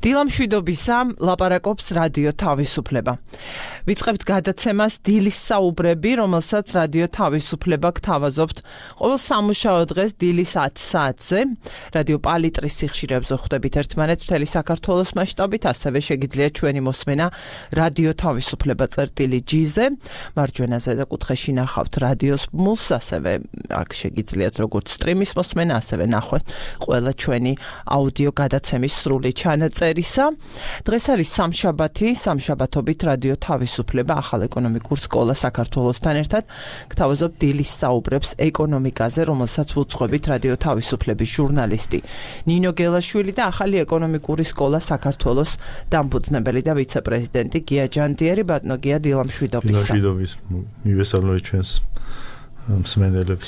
დილამშვიდობისა ლაპარაკობს რადიო თავისუფლება. ვიწყებთ გადაცემას დილის საუბრები, რომელსაც რადიო თავისუფლება გთავაზობთ ყოველ სამუშაო დღეს დილის 10 საათზე. რადიო პალიტრის სიხშირეებზე ხვდებით ერთმანეთს მთელი საქართველოს მასშტაბით, ასევე შეგიძლიათ ჩვენი მოსმენა რადიო თავისუფლება წერტილი-G-ზე. მარჯვენაზე და კუთხეში ნახავთ რადიოს ბმულს, ასევე აქ შეგიძლიათ როგორც სტრიმის მოსმენა, ასევე ნახვათ ყველა ჩვენი აუდიო გადაცემის სრული ჩანაწერისა. დღეს არის სამშაბათობით რადიო თავისუფლება ახალ ეკონომიკურ სკოლა საქართველოსთან ერთად გთავაზობ დილის საუბრებს ეკონომიკაზე, რომელსაც უძღვებით რადიო თავისუფლების ჟურნალისტი ნინო გელაშვილი და ახალი ეკონომიკური სკოლა საქართველოს დამფუძნებელი და ვიცე-პრეზიდენტი გია ჯანდიერი. ბატონო გია, დილამშვიდობისა. დილამშვიდობის მივესალმებით ჩვენს მსმენელებს.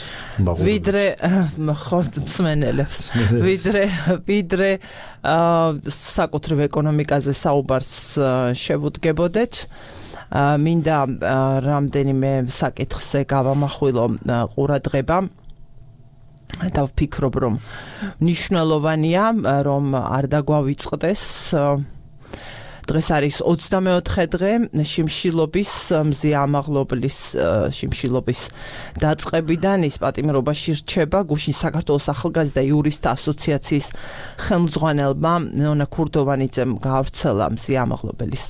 ვიდრე საკუთრივ ეკონომიკაზე საუბარს შევუდგებოდეთ, მინდა რამდენიმე საკითხზე გავამახვილო ყურადღება და ვფიქრობ, რომ მნიშვნელოვანია, რომ არ დაგვავიწყდეს. დღეს არის 24 დღე შიმშილობის მზია ამაღლობლის შიმშილობის დაწყებიდან. ის პატიმრობაში რჩება გუშინ საქართველოს ახალგაზრდა იურისტთა ასოციაციის ხელმძღვანელმა ნონა ქურდოვანიძემ გაავრცელა მზია ამაღლობლის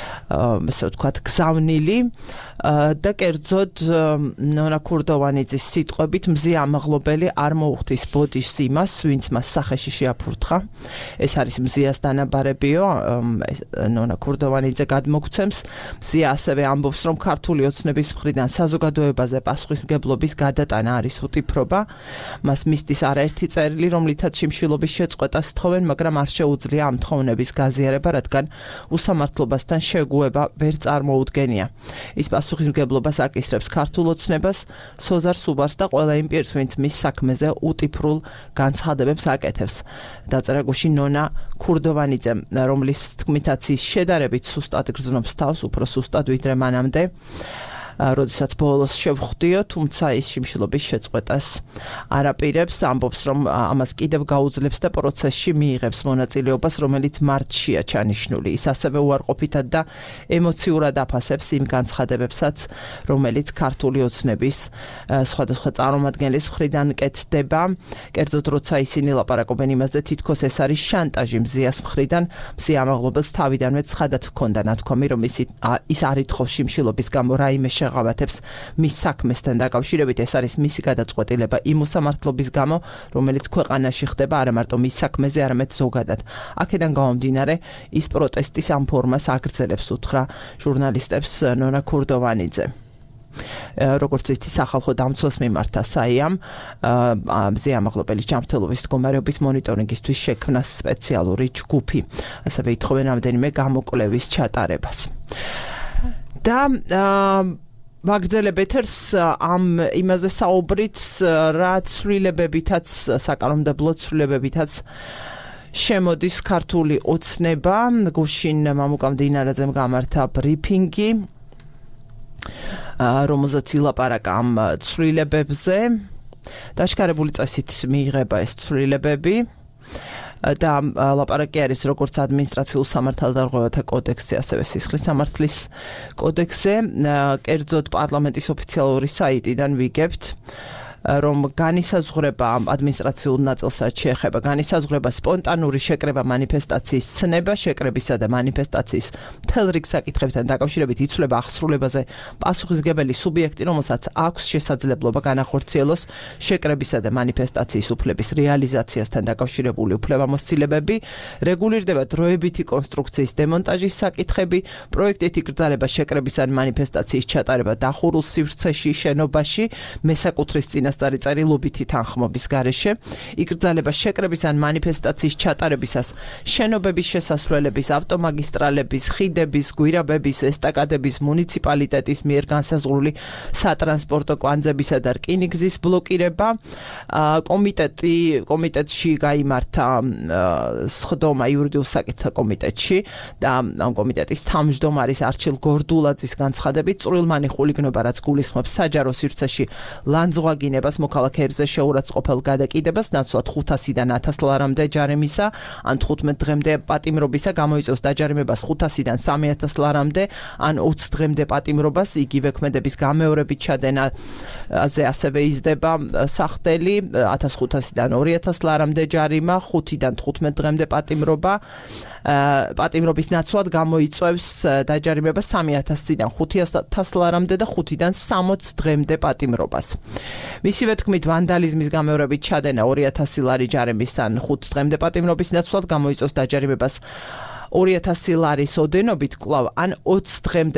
ესე ვთქვათ გზავნილი და კერძოდ ნონა ქურდოვანიძის სიტყვებით მზია ამაღლობელი არ მოუხდის ბოდიშს იმას, ვინც მას სახეში შეაფურთხა. ეს არის მზიას დანაბარებიო. ნონა ქურდოვანიძე გადმოგცემს. მზია ასევე ამბობს, რომ ქართული ოცნების მხრიდან საზოგადოებაზე პასუხისმგებლობის გადატანა არის უტიფრობა. მას მისდის არაერთი წერილი, რომლითაც შიმშილობის შეწყვეტას თხოვენ, მაგრამ არ შეუძლია ამ თხოვნების გაზიარება, რადგან უსამართლობასთან შეგუება ვერ წარმოუდგენია. ის პასუხისმგებლობას აკისრებს ქართულ ოცნებას, სოზარ სუბარს და ყველა იმ პირს, ვინც მის საქმეზე უტიფრულ განცხადებებს აკეთებს. დაწერა გუშინ ნონა ქურდოვანიძემ, რომლის თქმითაც ის შედარებით სუსტად გრძნობს თავს, უფრო სუსტად ვიდრე მანამდე, როდესაც ბოლოს შევხვდიო, თუმცა ის შიმშილობის შეწყვეტას არაპირებს, ამბობს, რომ ამას კიდევ გაუძლებს და პროცესში მიიღებს მონაწილეობას, რომელიც მარტშია ჩანიშნული. ის ასევე უარყოფითად და ემოციურად აფასებს იმ განცხადებებსაც, რომელიც ქართული ოცნების სხვადასხვა წარმომადგენლის მხრიდან კეთდება. კერძოდ, როცა ისინი ლაპარაკობენ იმაზე, თითქოს ეს არის შანტაჟი მზიას მხრიდან, მზია ამაღლობელს თავიდანვე ცხადად ჰქონდა ნათქვამი, რომ ის არ ითხოვს შიმშილობის გამო რაიმე შეღავათებს მის საქმესთან დაკავშირებით. ეს არის მისი გადაწყვეტილება იმ უსამართლობის გამო, რომელიც ქვეყანაში ხდება არა მარტო მის საქმეზე, არამედ ზოგადად. აქედან გამომდინარე, ის პროტესტის ამ ფორმას აგრძელებს, უთხრა ჟურნალისტებს ნონა ქურდოვანიძე. როგორც იცით, სახალხო დამცველს მიმართა საიამ მზია ამაღლობელის ჯანმრთელობის მდგომარეობის მონიტორინგისთვის შექმნა სპეციალური ჯგუფი. ასევე ითხოვენ რამდენიმე გამოკვლევის ჩატარებას. და ვაგრძელებ ეთერს ამ იმაზე საუბრით, რა ცვლილებებითაც, საკანონმდებლო ცვლილებებითაც შემოდის ქართული ოცნება. გუშინ მამუკა მდინარაძემ გამართა ბრიფინგი, რომელზეც ილაპარაკა ამ ცვლილებებზე. დაშკარებული წესით მიიღება ეს ცვლილებები და ლაპარაკი არის როგორც ადმინისტრაციულ სამართალდარღვევათა კოდექსზე, ასევე სისხლის სამართლის კოდექსზე. კერძოდ პარლამენტის ოფიციალური საიტიდან ვიგებთ, რომ განისაზღვრება ადმინისტრაციულ ნაწილსაც შეეხება განისაზღვრება სპონტანური შეკრება მანიფესტაციის ცნება, შეკრებისა და მანიფესტაციის მთელ რიგ საკითხებთან დაკავშირებით იცვლება აღსრულებაზე პასუხისმგებელი სუბიექტი, რომელსაც აქვს შესაძლებლობა განახორციელოს შეკრებისა და მანიფესტაციის უფლების რეალიზაციასთან დაკავშირებული უფლებამოსილებები, რეგულირდება დროებითი კონსტრუქციის დემონტაჟის საკითხები, პროექტით იკრძალება შეკრების ან მანიფესტაციის ჩატარება დახურულ სივრცეში, შენობაში, მესაკუთრის წინასწარი წერილობითი თანხმობის გარეშე, იკრძალება შეკრების ან მანიფესტაციის ჩატარებისას შენობების შესასვლელების, ავტომაგისტრალების, ხიდების, გვირაბების, ესტაკადების, მუნიციპალიტეტის მიერ განსაზღვრული სატრანსპორტო კვანძებისა და რკინიგზის ბლოკირება. კომიტეტში გაიმართა სხდომა იურიდიულ საკითხთა კომიტეტში და ამ კომიტეტის თავმჯდომარის არჩილ გორდულაძის განცხადებით, წვრილმანი ხულიგნობა, რაც გულისხმობს საჯარო სივრცეში ლანძღვაგინება დაჯარიმებას მოქალაქეებზე შეურაცხყოფელ გადაკიდებას ნაცვლად 500-დან 1000 ლარამდე ჯარიმისა ან 15 დღემდე პატიმრობისა გამოიწვევს დაჯარიმებას 500-დან 3000 ლარამდე ან 20 დღემდე პატიმრობას იგივე ქმედების გამეორებით ჩადენაზე ასევე იზრდება სახდელი 1500-დან 2000 ლარამდე ჯარიმა 5-დან 15 დღემდე პატიმრობა პატიმრობის ნაცვლად გამოიწვევს დაჯარიმებას 3000-დან 5000 ლარამდე და 5-დან 60 დღემდე პატიმრობას. მისივე თქმით, ვანდალიზმის გამეორებით ჩადენა 2000 ლარი ჯარიმის ან 5 დღემდე პატიმრობის ნაცვლად გამოიწვევს დაჯარიმებას 2000 ლარის ოდენობით კვლავ ან 20 დღემდე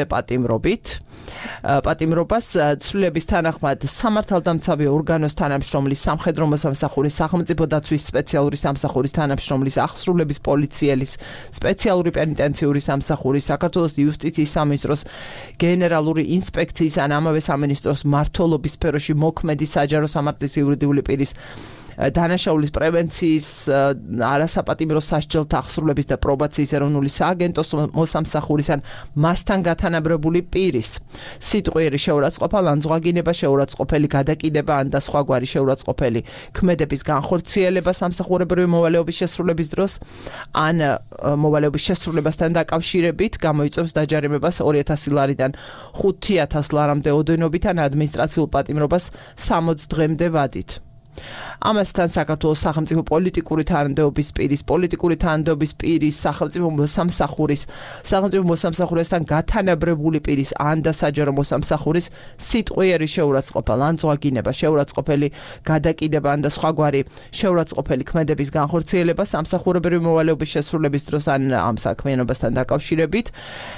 პატიმრობას ცვლილების თანახმად სამართალდამცავი ორგანოს თანამშრომლის, სამხედრო მოსამსახურის, სახელმწიფო დაცვის სპეციალური სამსახურის თანამშრომლის, აღსრულების პოლიციელის, სპეციალური პენიტენციური სამსახურის, საქართველოს იუსტიციის სამინისტროს გენერალური ინსპექციის ან ამავე სამინისტროს მმართველობის სფეროში მოქმედი საჯარო სამართლის იურიდიული პირის დანაშაულის პრევენციის არასაპატიმრო სასჯელთა აღსრულების და პრობაციის ეროვნული სააგენტოს მოსამსახურის ან მასთან გათანაბრებული პირის სიტყვიერი შეურაცხყოფა, ლანძღვაგინება, შეურაცხყოფელი გადაკიდება ან და სხვაგვარი შეურაცხყოფელი ქმედების განხორციელება სამსახურებრივი მოვალეობის შესრულების დროს ან მოვალეობის შესრულებასთან დაკავშირებით გამოიწვევს დაჯარიმებას 2000 ლარიდან 5000 ლარამდე ოდენობით ან ადმინისტრაციულ პატიმრობას 60 დღემდე ვადით. ამასთან საქართველოს სახელმწიფო პოლიტიკური თანამდებობის პირის, სახელმწიფო მოსამსახურესთან გათანაბრებული პირის ან და საჯარო მოსამსახურის სიტყვიერი შეურაცხყოფა, ლანძღვაგინება, შეურაცხყოფელი გადაკიდება ან და სხვაგვარი შეურაცხყოფელი ქმედების განხორციელება სამსახურებრივი მოვალეობის შესრულების დროს ან ამ საქმიანობასთან დაკავშირებით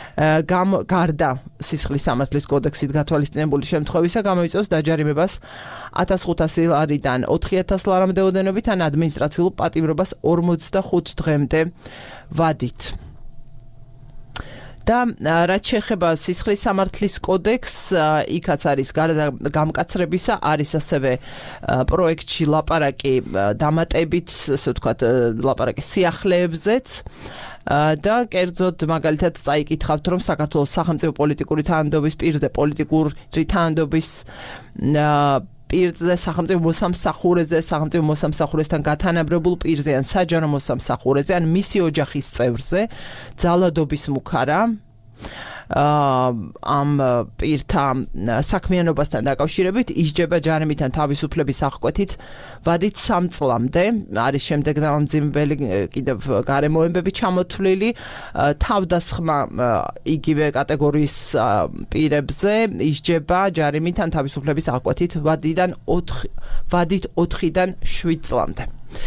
გარდა სისხლის სამართლის კოდექსით გათვალისწინებული შემთხვევისა გამოიწვევს დაჯარიმებას 1500 ლარიდან 4000 ლარამდე ოდენობით ან ადმინისტრაციულ პატიმრობას 45 დღემდე ვადით. და რაც შეეხება სისხლის სამართლის კოდექსს, იქაც არის გარდა გამკაცრებისა, არის ასევე პროექტში ლაპარაკი დამატებით, ასე ვთქვათ, ლაპარაკი სიახლეებზეც. და კერძოდ მაგალითად წაიკითხავთ, რომ საქართველოს სახელმწიფო პოლიტიკური თანამდებობის პირზე, პოლიტიკური თანამდებობის პირზე, სახელმწიფო მოსამსახურეზე, სახელმწიფო მოსამსახურესთან გათანაბრებულ პირზე ან საჯარო მოსამსახურეზე ან მისი ოჯახის წევრზე ძალადობის მუქარა ამ პირთა საქმიანობასთან დაკავშირებით ისჯება ჯარიმით ან თავისუფლების აღკვეთით ვადით 3 წლამდე. არის შემდეგ დამამძიმებელი კიდევ გარემოებები ჩამოთვლილი თავდასხმა იგივე კატეგორიის პირებზე ისჯება ჯარიმით ან თავისუფლების აღკვეთით ვადით 4-დან 7 წლამდე.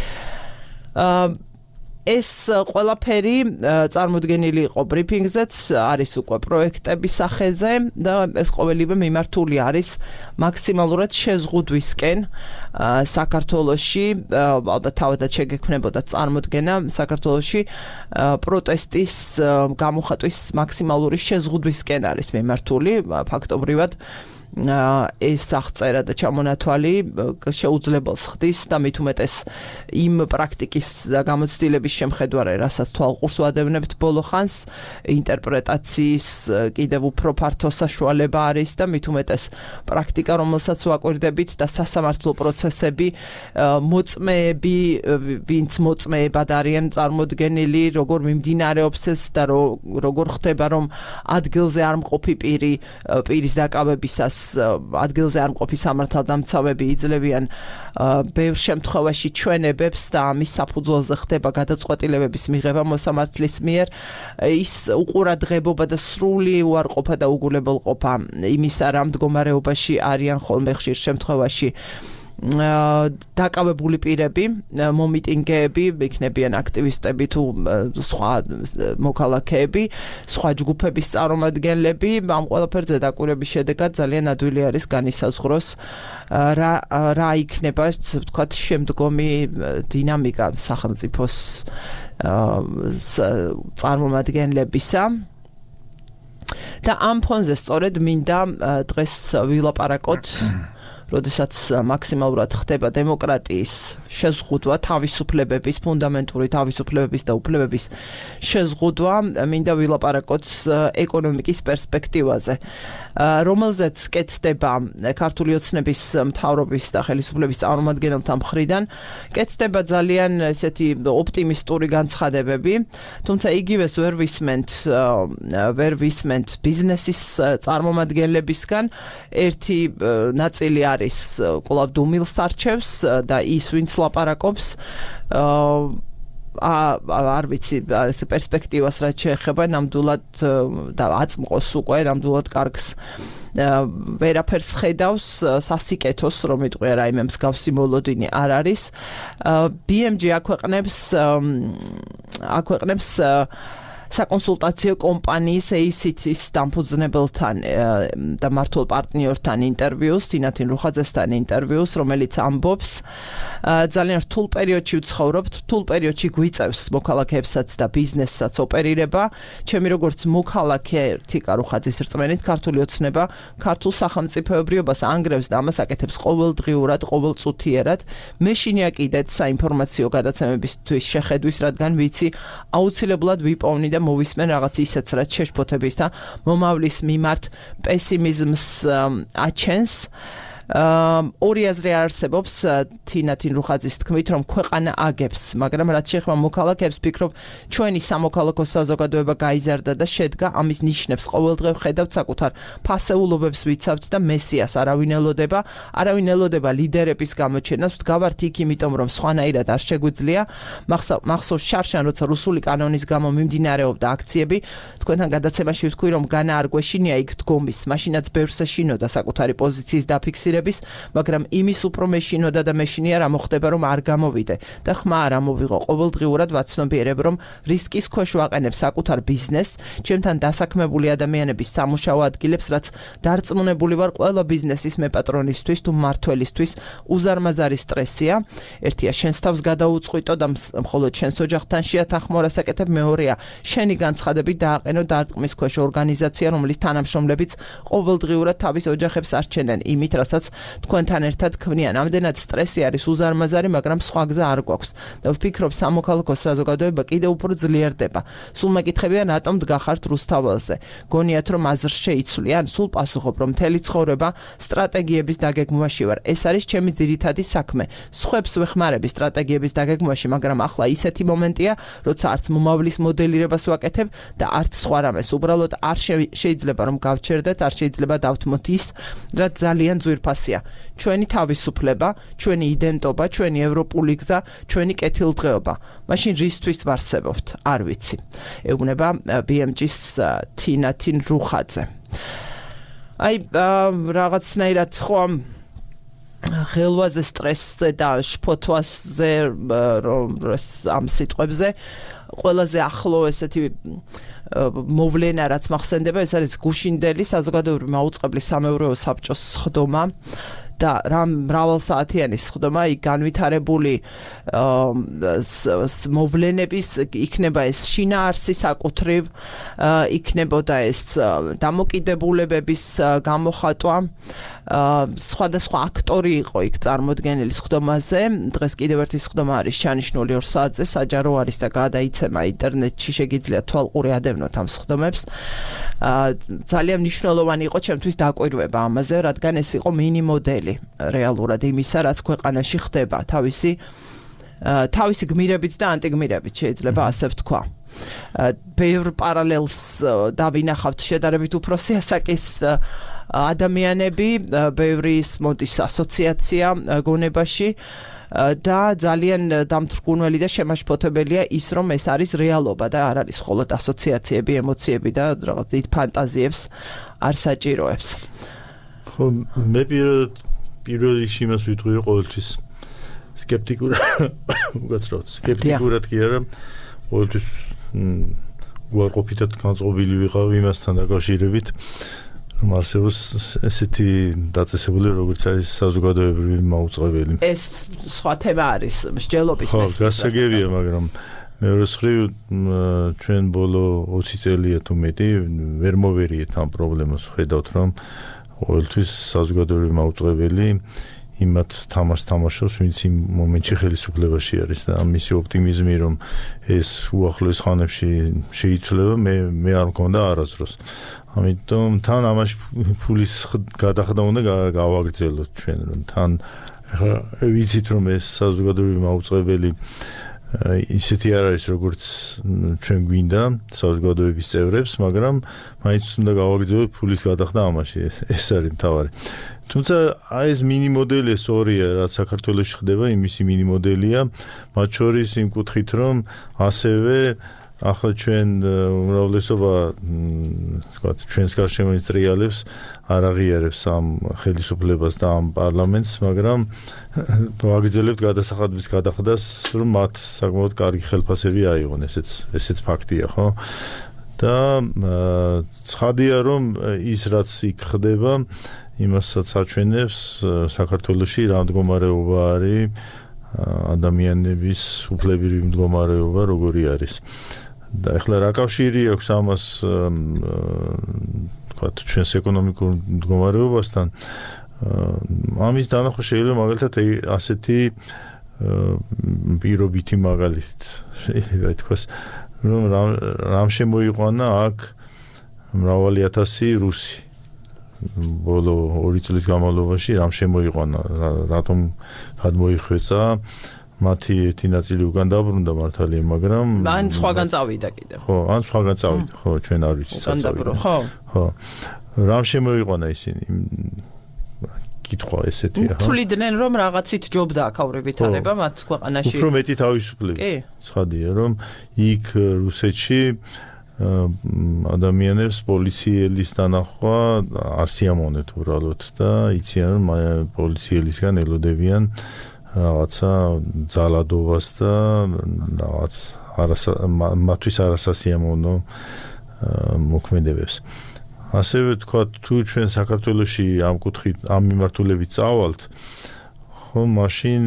ეს ყველაფერი წარმოდგენილი იყო ბრიფინგზეც, არის უკვე პროექტების სახეზე და ეს ყოველივე მიმართული არის მაქსიმალურად შეზღუდვისკენ საქართველოში, ალბათ თავადაც შეგექმნებოდა წარმოდგენა საქართველოში პროტესტის გამოხატვის მაქსიმალური შეზღუდვისკენ არის მიმართული, ფაქტობრივად ეს აღწერა და ჩამონათვალი შეუძლებელს ხდის და მით უმეტეს იმ პრაქტიკის გამოცდილების შემხედვარე, რასაც თვალყურს ვადევნებთ ბოლო ხანს, ინტერპრეტაციის კიდევ უფრო ფართო საშუალება არის და მით უმეტეს პრაქტიკა, რომელსაც ვაკვირდებით და სასამართლო პროცესები, მოწმეები, ვინც მოწმეებად არიან წარმოდგენილი, როგორ მიმდინარეობს ეს და როგორ ხდება, რომ ადგილზე არ მყოფი პირის დაკავებისას ადგილზე არ მყოფი სამართალდამცავები იძლევიან ბევრ შემთხვევაში ჩვენებებს და ამის საფუძველზე ხდება გადაწყვეტილებების მიღება მოსამართლის მიერ. ის უყურადღებობა და სრული უარყოფა და უგულებელყოფა იმისა, რა მდგომარეობაში არიან ხოლმე ხშირ შემთხვევაში დაკავებული პირები, მომიტინგეები, იქნებიან აქტივისტები თუ სხვა მოქალაქეები, სხვა ჯგუფების წარმომადგენლები, ამ ყველაფერზე დაკვირვების შედეგად ძალიან ადვილი არის განისაზღვროს რა იქნება, ვთქვათ, შემდგომი დინამიკა სახელმწიფოს წარმომადგენლებისა. და ამ ფონზე სწორედ მინდა დღეს ვილაპარაკოთ როდესაც მაქსიმალურად ხდება დემოკრატიის შეზღუდვა, თავისუფლებების, ფუნდამენტური თავისუფლებების და უფლებების შეზღუდვა, მინდა ვილაპარაკოთ ეკონომიკის პერსპექტივაზე, რომელზეც კეთდება ქართული ოცნების მთავრობის და ხელისუფლების წარმომადგენელთა მხრიდან, კეთდება ძალიან ესეთი ოპტიმისტური განცხადებები, თუმცა იგივეს ვერ ვისმენთ ბიზნესის წარმომადგენლებისგან, ერთი ნაწილი არის კვლავ დუმილს არჩევს და ის ვინც ლაპარაკობს არ ვიცი ეს პერსპექტივას რაც შეეხება ნამდვილად და აწმყოს უკვე ნამდვილად კარგს ვერაფერს ხედავს სასიკეთოს რომ იტყვია რაიმე მსგავსი მოლოდინი არ არის BMG აქვეყნებს საკონსულტაციო კომპანიის ACT-ის დამფუძნებელთან და მართულ პარტნიორთან ინტერვიუს, თინათინ რუხაძესთან ინტერვიუს, რომელიც ამბობს, ძალიან რთულ პერიოდში ვცხოვრობთ, რთულ პერიოდში გვიწევს მოქალაქეებსაც და ბიზნესსაც ოპერირება. ჩემი როგორც მოქალაქე თიკა რუხაძის რწმენით, ქართული ოცნება ქართულ სახელმწიფოებრიობას ანგრევს და ამას აკეთებს ყოველდღიურად, ყოველწუთიერად. მე შინია კიდეც საინფორმაციო გადაცემებისთვის შეხედვის, რადგან ვიცი, აუცილებლად ვიპოვნი და მოვისმენ რაღაც ისეც, რაც შეშფოთების და მომავლის მიმართ პესიმიზმს აჩენს. ორი აზრი არსებობს თინათინ რუხაძის თქმით, რომ ქვეყანა აგებს, მაგრამ რაც შეეხება მოქალაქეებს, ვფიქრობ, ჩვენი სამოქალაქო საზოგადოება გაიზარდა და შედგა, ამის ნიშნებს ყოველდღე ვხედავთ საკუთარ ფასეულობებს ვიცავთ და მესიას არავინ ელოდება ლიდერების გამოჩენას, ვდგავართ იქ, იმიტომ რომ სხვანაირად არ შეგვიძლია. მახსოვს შარშან, როცა რუსული კანონის გამო მიმდინარეობდა აქციები, თქვენთან გადაცემაში ვთქვი, რომ განა არ გვეშინია იქ დგომის, მაშინაც ბევრს ეშინოდა საკუთარი პოზიციის დაფიქსირება, მაგრამ იმის უფრო მეშინოდა და მეშინია რა მოხდება რომ არ გამოვიდე და ხმა არ ამოვიღო ყოველდღიურად ვაცნობიერებ რომ რისკის ქვეშ ვაყენებ საკუთარ ბიზნესს ჩემთან დასაქმებული ადამიანების სამუშაო ადგილებს რაც დარწმუნებული ვარ ყველა ბიზნესის მეპატრონისთვის თუ მმართველისთვის უზარმაზარი სტრესია ერთია შენს თავს გადაუწყვიტო და მხოლოდ შენს ოჯახთან შეათანხმორას აკეთებ მეორეა შენი განცხადები დააყენო დარტყმის ქვეშ ორგანიზაცია რომლის თანამშრომლებიც ყოველდღიურად თავის ოჯახებს არჩენენ იმით რასაც თქვენთან ერთად ქმნიან. ამდენად სტრესი არის უზარმაზარი, მაგრამ სხვა გზა არ გვაქვს. და ვფიქრობ, სამოქალაქო საზოგადოება კიდევ უფრო ძლიერდება. სულ მეკითხებიან, რატომ დგახართ რუსთაველზე? გონიათ, რომ აზრს შეიცვლიან? სულ პასუხობ, რომ მთელი ცხოვრება სტრატეგიების დაგეგმვაში ვარ. ეს არის ჩემი ძირითადი საქმე. სხვებს ვეხმარები სტრატეგიების დაგეგმვაში, მაგრამ ახლა ისეთი მომენტია, როცა არც მომავლის მოდელირებას ვაკეთებ და არც სხვა რამეს. უბრალოდ არ შეიძლება რომ გავჩერდეთ, არ შეიძლება დავთმოთ ის, რაც ძალიან ძვირფასია. ჩვენი თავისუფლება, ჩვენი იდენტობა, ჩვენი ევროპული გზა, ჩვენი კეთილდღეობა. მაშინ რისთვის ვარსებობთ? არ ვიცი. ეუბნება BMG-ს თინათინ რუხაძე. აი რაღაცნაირად ხო ხელვაზე სტრესზე და შფოთვაზე ამ სიტყვებზე ყველაზე ახლო ესეთი მოვლენა რაც მახსენდება ეს არის გუშინდელი საზოგადოებრივი მაუწყებლის სამეურვეო საბჭოს სხდომა და მრავალსაათიანი სხდომა იქ განვითარებული მოვლენების იქნება ეს შინაარსი საკუთრივ იქნებოდა ეს დამოკიდებულებების გამოხატვა სხვადასხვა აქტორი იყო იქ წარმოდგენილი სხდომაზე დღეს კიდევ ერთი სხდომა არის შეანიშნული 2 საათზე საჯარო არის და გადაიცემა ინტერნეტში შეგიძლიათ თვალყური ადევნოთ ამ სხდომებს ძალიან მნიშვნელოვანი იყო ჩემთვის დაკვირვება ამაზე რადგან ეს იყო მინი მოდელი რეალურად იმისა რაც ქვეყანაში ხდება თავისი გმირებით და ანტიგმირებით შეიძლება ასე ვთქვა ბევრ პარალელს დავინახავთ შედარებით უფროსი ასაკის ადამიანები ბევრი მოდის ასოციაცია გონებაში და ძალიან დამთრგუნველი და შემაშფოთებელია ის რომ ეს არის რეალობა და არ არის მხოლოდ ასოციაციები ემოციები და რაღაც დიდ ფანტაზიებს არ საჭიროებს ხო მე პირველ რიგში იმას ვიტყვი ყოველთვის სკეპტიკურად კი არა ყოველთვის უარყოფითად განწყობილი ვიყავ იმასთან დაკავშირებით რომ არსებობს ესეთი დაწესებული როგორც არის საზოგადოებრივი მაუწყებელი ეს სხვა თემა არის მსჯელობის ხო გასაგებია მაგრამ მეორე მხრივ ჩვენ ბოლო 20 წელია თუ მეტი ვერ მოვერიეთ ამ პრობლემას ხედავთ რომ ყოველთვის საზოგადოებრივი მაუწყებელი იმათ თამაშს თამაშობს, ვინც იმ მომენტში ხელისუფლებაში არის და მისი ოპტიმიზმი, რომ ეს უახლოეს ხანებში შეიცვლება, მე არ მქონდა არასდროს. ამიტომ თან ამაში ფულის გადახდა უნდა გავაგრძელოთ ჩვენ, რომ თან ვიცით, რომ ეს საზოგადოებრივი მაუწყებელი ისეთი არ არის, როგორც ჩვენ გვინდა საზოგადოების წევრებს, მაგრამ მაინც უნდა გავაგრძელოთ ფულის გადახდა ამაში, ეს არის მთავარი. თუმცა აი ეს მინი მოდელი სწორია, რაც საქართველოში ხდება, იმისი მინი მოდელია, მათ შორის იმ კუთხით, რომ ასევე ახლა ჩვენ უმრავლესობა თქვათ ჩვენს გარშემო ინდუსტრიალებს არ აღიარებს ამ ხელისუფლებას და ამ პარლამენტს, მაგრამ ვაგრძელებთ გადასახადების გადახდას, რომ მათ საკმაოდ კარგი ხელფასები აიღონ, ესეც ფაქტია, ხო? და ცხადია, რომ ის რაც იქ ხდება, იმასაც აჩვენებს საქართველოში რა მდგომარეობა არის, ადამიანების უფლებრივი მდგომარეობა როგორი არის. და ახლა რა კავშირი აქვს ამას თქვათ ჩვენს ეკონომიკურ მდგომარეობასთან? ამის დანახვა შეიძლება მაგალითად ასეთი პირობითი მაგალითით შეიძლება ითქვას, რომ რამ შემოიყვანა აქ მრავალი ათასი რუსი ბოლო 2 წლის განმავლობაში, რამ შემოიყვანა, რატომ გადმოიხვეწა, მათი ერთი ნაწილი უკან დაბრუნდა მართალია, მაგრამ ან სხვაგან წავიდა კიდევ. ხო, ან სხვაგან წავიდა, ხო, ჩვენ არ ვიცით საწავიდა. ხო. რამ შემოიყვანა ისინი? კითხვა ესეთია, ხო? თვლიდნენ, რომ რაღაცით ჯობდა აქაურებითარება მათ ქვეყანაში. უფრო მეტი თავისუფლება. კი. ცხადია, რომ იქ რუსეთში ადამიანებს პოლიციელის დანახვა არ სიამოვნეთ უბრალოდ და იციან, რომ პოლიციელისგან ელოდებიან რაღაცა ძალადობას და რაღაც მათთვის არასასიამოვნო მოქმედებებს. ასევე თქვა, თუ ჩვენ საქართველოში ამ კუთხით, ამ მიმართულებით წავალთ, ხო, მაშინ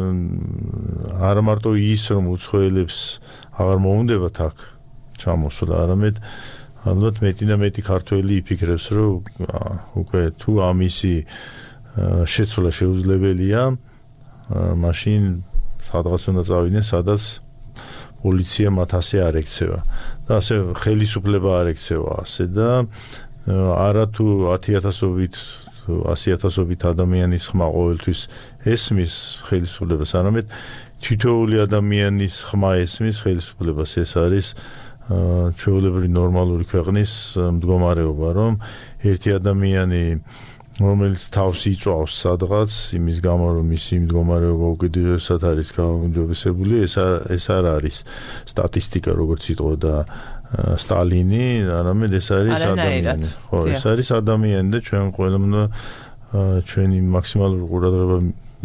არ მარტო ის, რომ უცხოელებს აღარ მოუნდებათ აქ ჩამოსვლა, არამედ ალბათ მეტი და მეტი ქართველი იფიქრებს, რომ უკვე თუ ამისი შეცვლა შეუძლებელია, მაშინ სადღაც უნდა წავიდნენ, სადაც პოლიცია მათ ასე არ ექცევა და ასე ხელისუფლება არ ექცევა ასე და არა თუ 10,000-ობით 100,000-ობით ადამიანის ხმა ყოველთვის ესმის ხელისუფლებას, არამედ თითოეული ადამიანის ხმა ესმის ხელისუფლებას. ეს არის ჩვეულებრივი ნორმალური ქვეყნის მდგომარეობა, რომ ერთი ადამიანი რომელიც თავს იწვავს სადღაც იმის გამო, რომ მისი მდგომარეობა უკიდურესად არის გაუმჯობესებული, ეს არ არის სტატისტიკა, როგორც იტყოდა სტალინი, არამედ ეს არის ადამიანი. ხო, ეს არის ადამიანი და ჩვენ ყველამ უნდა ჩვენი მაქსიმალური ყურადღება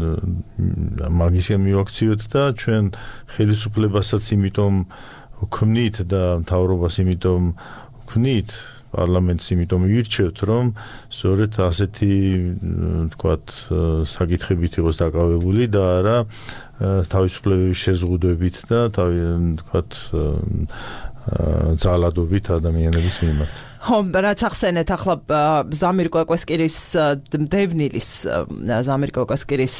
მაგისკენ მივაქციოთ და ჩვენ ხელისუფლებასაც იმიტომ ვქმნით და მთავრობას იმიტომ ვქმნით, პარლამენტს იმიტომ ვირჩევთ, რომ სწორედ ასეთი თქვათ საკითხებით იყოს დაკავებული და არა თავისუფლებების შეზღუდვებით და თქვათ ძალადობით ადამიანების მიმართ. ხო, რაც ახსენეთ ახლა ზამირ კვაკესკირის დევნილის ზამირ კვაკესკირის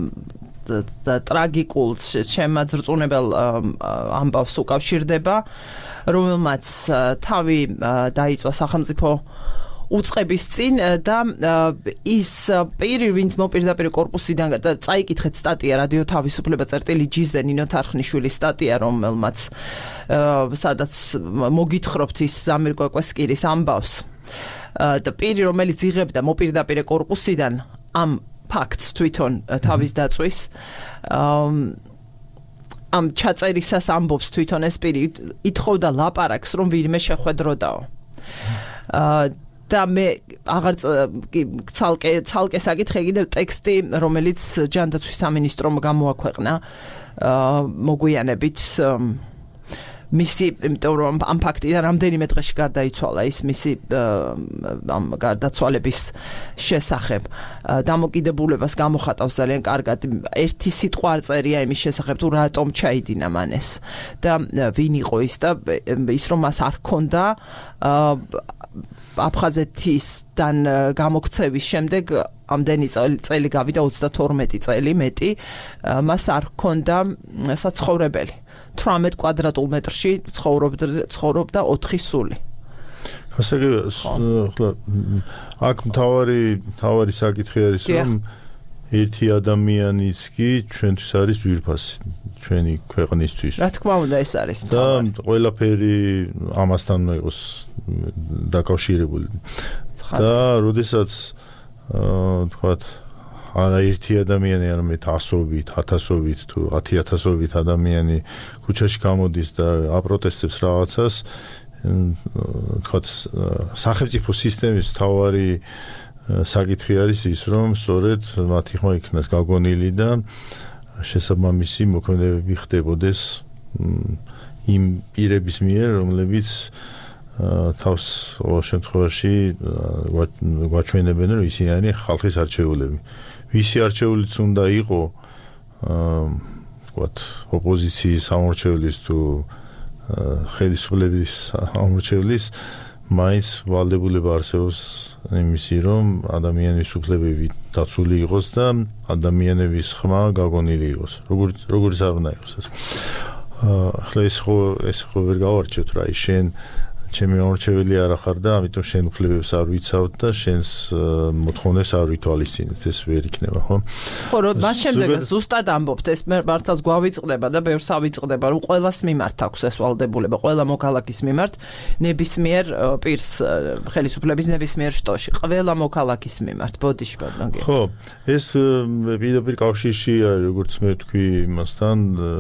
ტრაგიკულ შემაძრწუნებელ ამბავს უკავშირდება, რომელმაც თავი დაიწვა სახელმწიფო უწყების წინ და ის პირი, ვინც მოპირდაპირ კორპუსიდან წაიკითხეთ სტატია რადიო თავისუფლება წერტილი-ჯიზე ნინო თარხნიშვილის სტატია, რომელმაც სადაც მოგითხრობთ ის ზამირ კვაკესკირის ამბავს და პირი, რომელიც იღებდა მოპირდაპირ კორპუსიდან ამ ფაქტს თვითონ თავის დაწვის ამ ჩაწერისას ამბობს თვითონ ეს პირი, ითხოვდა ლაპარაკს, რომ ვინმე შეხვედროდაო. და მე აღარ ცალკე საკითხე კიდევ ტექსტი, რომელიც ჯანდაცვის სამინისტრომ გამოაქვეყნა მოგვიანებით მისი, იმიტომ რომ ამ ფაქტიდან რამდენიმე დღეში გარდაიცვალა ის მისი ამ გარდაცვალების შესახებ. დამოკიდებულებას გამოხატავს ძალიან კარგად. ერთი სიტყვა არ წერია იმის შესახებ, თუ რატომ ჩაიდინა მან ეს და ვინ იყო ის და ის რომ მას არ ჰქონდა აფხაზეთისთან გამოქცევის შემდეგ ამდენი წელი გავიდა 32 წელი მეტი მას არ ჰქონდა საცხოვრებელი 18 კვადრატულ მეტრში ცხოვრობდა 4 სული ასე აქ მთავარი საკითხი არის რომ ერთი ადამიანიც კი ჩვენთვის არის ძვირფასი ჩვენი ქვეყნისთვის რა თქმა უნდა ეს არის და ყველაფერი ამასთან უნდა იყოს დაკავშირებული და როდესაც თქვათ არა ერთი ადამიანი არამედ ასობით, ათასობით თუ 10,000-ობით ადამიანი ქუჩაში გამოდის და აპროტესტებს რაღაცას თქვათ სახელმწიფო სისტემის მთავარი საკითხი არის ის რომ სწორედ მათი ხმა იქნას გაგონილი და შესაბამისი მოქმედებები ხდებოდეს იმ პირების მიერ რომლებიც თავს ყოველ შემთხვევაში გვაჩვენებენ რომ ისინი არიან ხალხის არჩეულები ვისი არჩეულიც უნდა იყო ვთქვათ ოპოზიციის ამორჩევლის თუ ხელისუფლების ამორჩევლის მაინც ვალდებულება არსებობს იმისი რომ ადამიანის უფლებები დაცული იყოს და ადამიანების ხმა გაგონილი იყოს როგორც არ უნდა იყოს ახლა ეს ხო ვერ გავარჩევთ რა შენ ჩემი ამორჩეველი არ ახარ და ამიტომ შენ უფლებებს არ ვიცავ და შენს მოთხოვნებს არ ვითვალისწინებ ეს ვერ იქნება ხო ხო რომ მას შემდეგ ზუსტად ამბობთ ეს მართლაც გვავიწყდება და ბევრს ავიწყდება რომ ყველას მიმართ აქვს ეს ვალდებულება ყველა მოქალაქის მიმართ ნებისმიერ პირს ხელისუფლების ნებისმიერ შტოში ყველა მოქალაქის მიმართ ბოდიში ბატონო ხო ეს პირდაპირ კავშირში არის როგორც მე ვთქვი იმასთან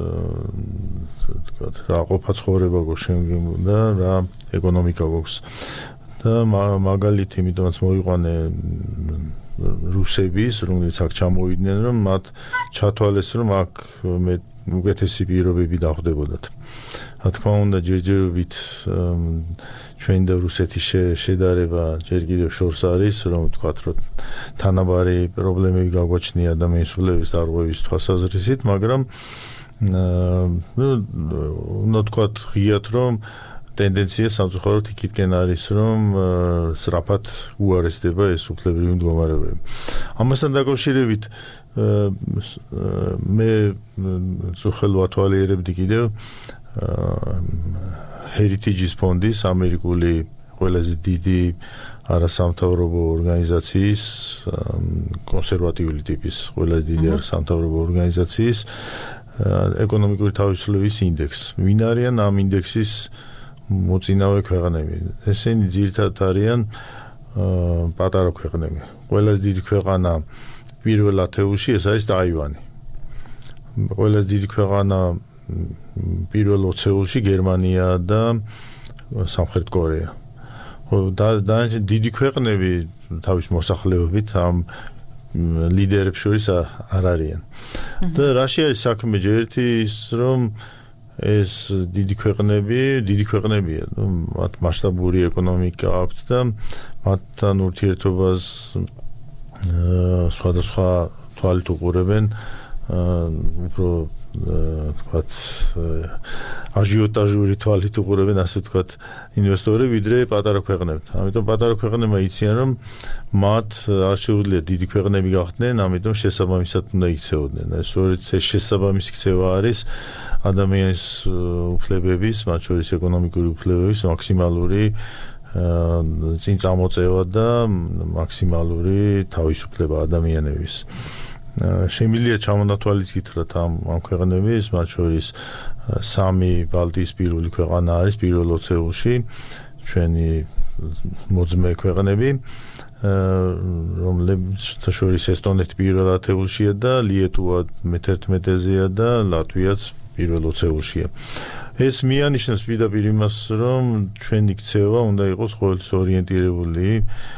თქვა რა ყოფა ცხოვრება გოშენ და რა ეკონომიკა გვაქვს და მაგალითი იმიტომაც მოიყვანე რუსების რომლებიც აქ ჩამოვიდნენ რომ მათ ჩათვალეს რომ აქ უკეთესი პირობები დახვდებოდათ რა თქმა უნდა ჯერჯერობით ჩვენ და რუსეთის შედარება ჯერ კიდევ შორს არის რომ ვთქვათ რომ თანაბარი პრობლემები გაგვაჩნია ადამიანის უფლებების დარღვევის თვალსაზრისით მაგრამ უნდა ვთქვათ ღიად რომ ტენდენცია სამწუხაროდ იქითკენ არის რომ სწრაფად უარესდება ეს უფლებრივი მდგომარეობები. ამასთან დაკავშირებით მე ზოხელ ვათვალიერებდი კიდევ Heritage ფონდის ამერიკული ყველაზე დიდი არასამთავრობო ორგანიზაციის კონსერვატიული ტიპის ყველაზე დიდი არასამთავრობო ორგანიზაციის ეკონომიკური თავისუფლების ინდექსი. ვინ არიან ამ ინდექსის მოწინავე ქვეყნები. ესენი ძირითადად არიან პატარა ქვეყნები. ყველაზე დიდი ქვეყანა პირველ ათეულში ეს არის ტაივანი. ყველაზე დიდი ქვეყანა პირველ 20-ში გერმანია და სამხრეთ კორეა. და დიდი ქვეყნები თავის მოსახლეობით ამ ლიდერებს შორის არ არიან. და რაში არის საქმე ჯერეთი ის რომ ეს დიდი ქვეყნებია, მათ მასშტაბური ეკონომიკა აქვთ და მათთან ურთიერთობას სხვადასხვა თვალით უყურებენ უფრო თქვათ აჟიოტაჟური თვალით უყურებენ ასე თქვათ ინვესტორები ვიდრე პატარა ქვეყნებთან. ამიტომ პატარა ქვეყნებმა იციან რომ მათ არ შეუძლია დიდი ქვეყნები გახდნენ, ამიტომ შესაბამისად უნდა იქცეოდნენ. სწორედ ეს შესაბამისი ქცევა არის ადამიანის უფლებების, მათ შორის ეკონომიკური უფლებების მაქსიმალური წინ წამოწევა და მაქსიმალური თავისუფლება ადამიანების. შემიძლია ჩამონათვალის გითხრათ ამ ქვეყნების, მათ შორის 3 ბალტიისპირული ქვეყანა არის პირველ 20-ში, ჩვენი მოძმე ქვეყნები, რომლებიც შორის ესტონეთი პირველ 10-შია და ლიეტუვა მე-11-ზეა და ლატვიაც პირველ 20-შია. ეს მიანიშნებს პირდაპირ იმას, რომ ჩვენი ქცევა უნდა იყოს ყოველთვის ორიენტირებული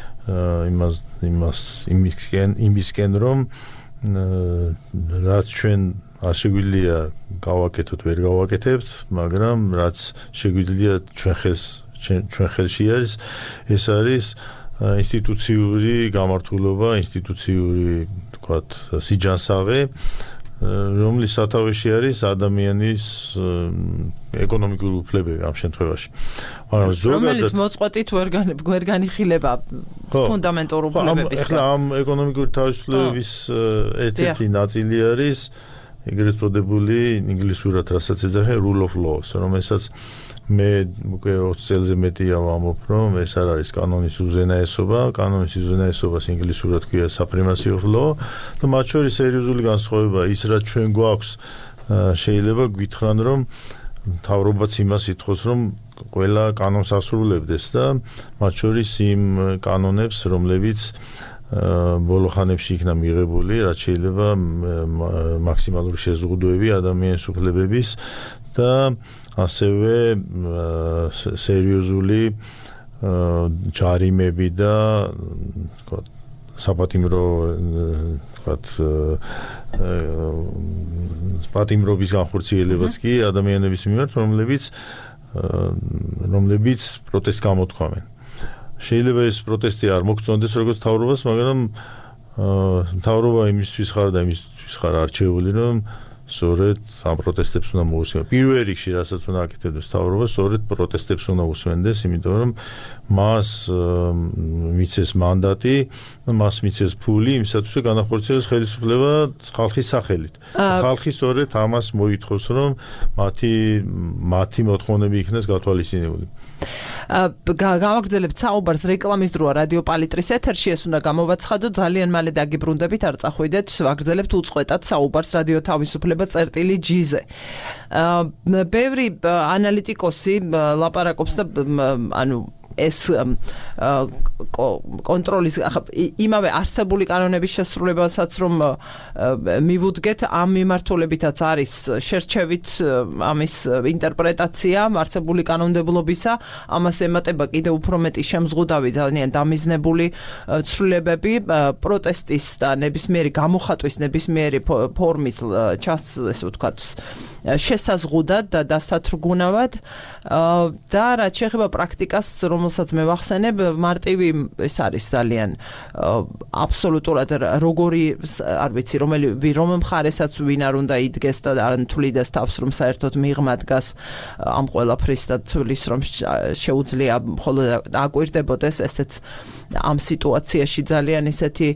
იმისკენ, რომ რაც ჩვენ არ შეგვიძლია გავაკეთოთ, ვერ გავაკეთებთ, მაგრამ რაც შეგვიძლია ჩვენ ხელში არის, ეს არის ინსტიტუციური გამართულობა, ინსტიტუციური, თქვათ, სიჯანსაღე რომლის სათავეში არის ადამიანის ეკონომიკური უფლებები ამ შემთხვევაში. მაგრამ რომელიც მოწყვეტით ვერ განიხილება ფუნდამენტურ უფლებებს. ახლა ამ ეკონომიკური თავისუფლების ერთ-ერთი ნაწილი არის ეგრეთ წოდებული ინგლისურად რასაც ეძახიან rule of law, რომელსაც მე უკვე 20 წელზე მეტია ვამბობ, რომ ეს არ არის კანონის უზენაესობა, კანონის უზენაესობას ინგლისურად ქვია supremacy of law და მათ შორის სერიოზული განსხვავება ის, რაც ჩვენ გვაქვს, შეიძლება გითხრან, რომ მთავრობაც იმას ითხოვს, რომ ყველა კანონს ასრულებდეს და მათ შორის იმ კანონებს, რომლებიც ბოლო ხანებში იქნა მიღებული, რაც შეიძლება მაქსიმალური შეზღუდვები ადამიანის უფლებების და ასევე სერიოზული ჯარიმები და საპატიმრო პატიმრობის განხორციელებაც კი ადამიანების მიმართ, რომლებიც პროტესტს გამოთქვამენ. შეიძლება ეს პროტესტი არ მოგწონდეს როგორც მთავრობას, მაგრამ მთავრობა იმისთვის ხარ და იმისთვის ხარ არჩეული, რომ სწორედ ამ პროტესტებს უნდა მოусმენდეს. პირველ რიგში, რასაც უნდა აკეთებდეს მთავრობა, სწორედ პროტესტებს უნდა უსმენდეს, იმიტომ რომ მას მიცეს მანდატი, მას მიცეს ფული იმისათვის, რომ განახორციელოს ხელისუფლება ხალხის სახელით. ხალხი სწორედ ამას მოითხოვს, რომ მათი მოთხოვნები იქნეს გათვალისწინებული. გავაგრძელებთ საუბარს რეკლამის დროა რადიო პალიტრის ეთერში, ეს უნდა გამოვაცხადოთ, ძალიან მალე დაგიბრუნდებით, არ წახვიდეთ, ვაგრძელებთ უწყვეტად საუბარს რადიო თავისუფლება წერტილი-G-ზე. ბევრი ანალიტიკოსი ლაპარაკობს და ანუ ეს კონტროლის იმავე არსებული კანონების შესრულებასაც რომ მივუდგეთ, ამ მიმართულებითაც არის შერჩევით ამის ინტერპრეტაცია არსებული კანონმდებლობისა, ამას ემატება კიდევ უფრო მეტი შემზღუდავი ძალიან დამიზნებული ცვლილებები, პროტესტის და ნებისმიერი გამოხატვის ნებისმიერი ფორმის ესე ვთქვათ შესაზღუდად და დასათრგუნავად და რაც შეეხება პრაქტიკას, რომელსაც მე ვახსენებ, მარტივი ეს არის ძალიან აბსოლუტურად როგორი არ ვიცი რომ მხარესაც ვინ არ უნდა იდგეს და არ თვლიდეს თავს რომ საერთოდ მიღმა დგას ამ ყველაფრის და თვლის რომ შეუძლია მხოლოდ აკვირდებოდეს ესეც ამ სიტუაციაში ძალიან ისეთი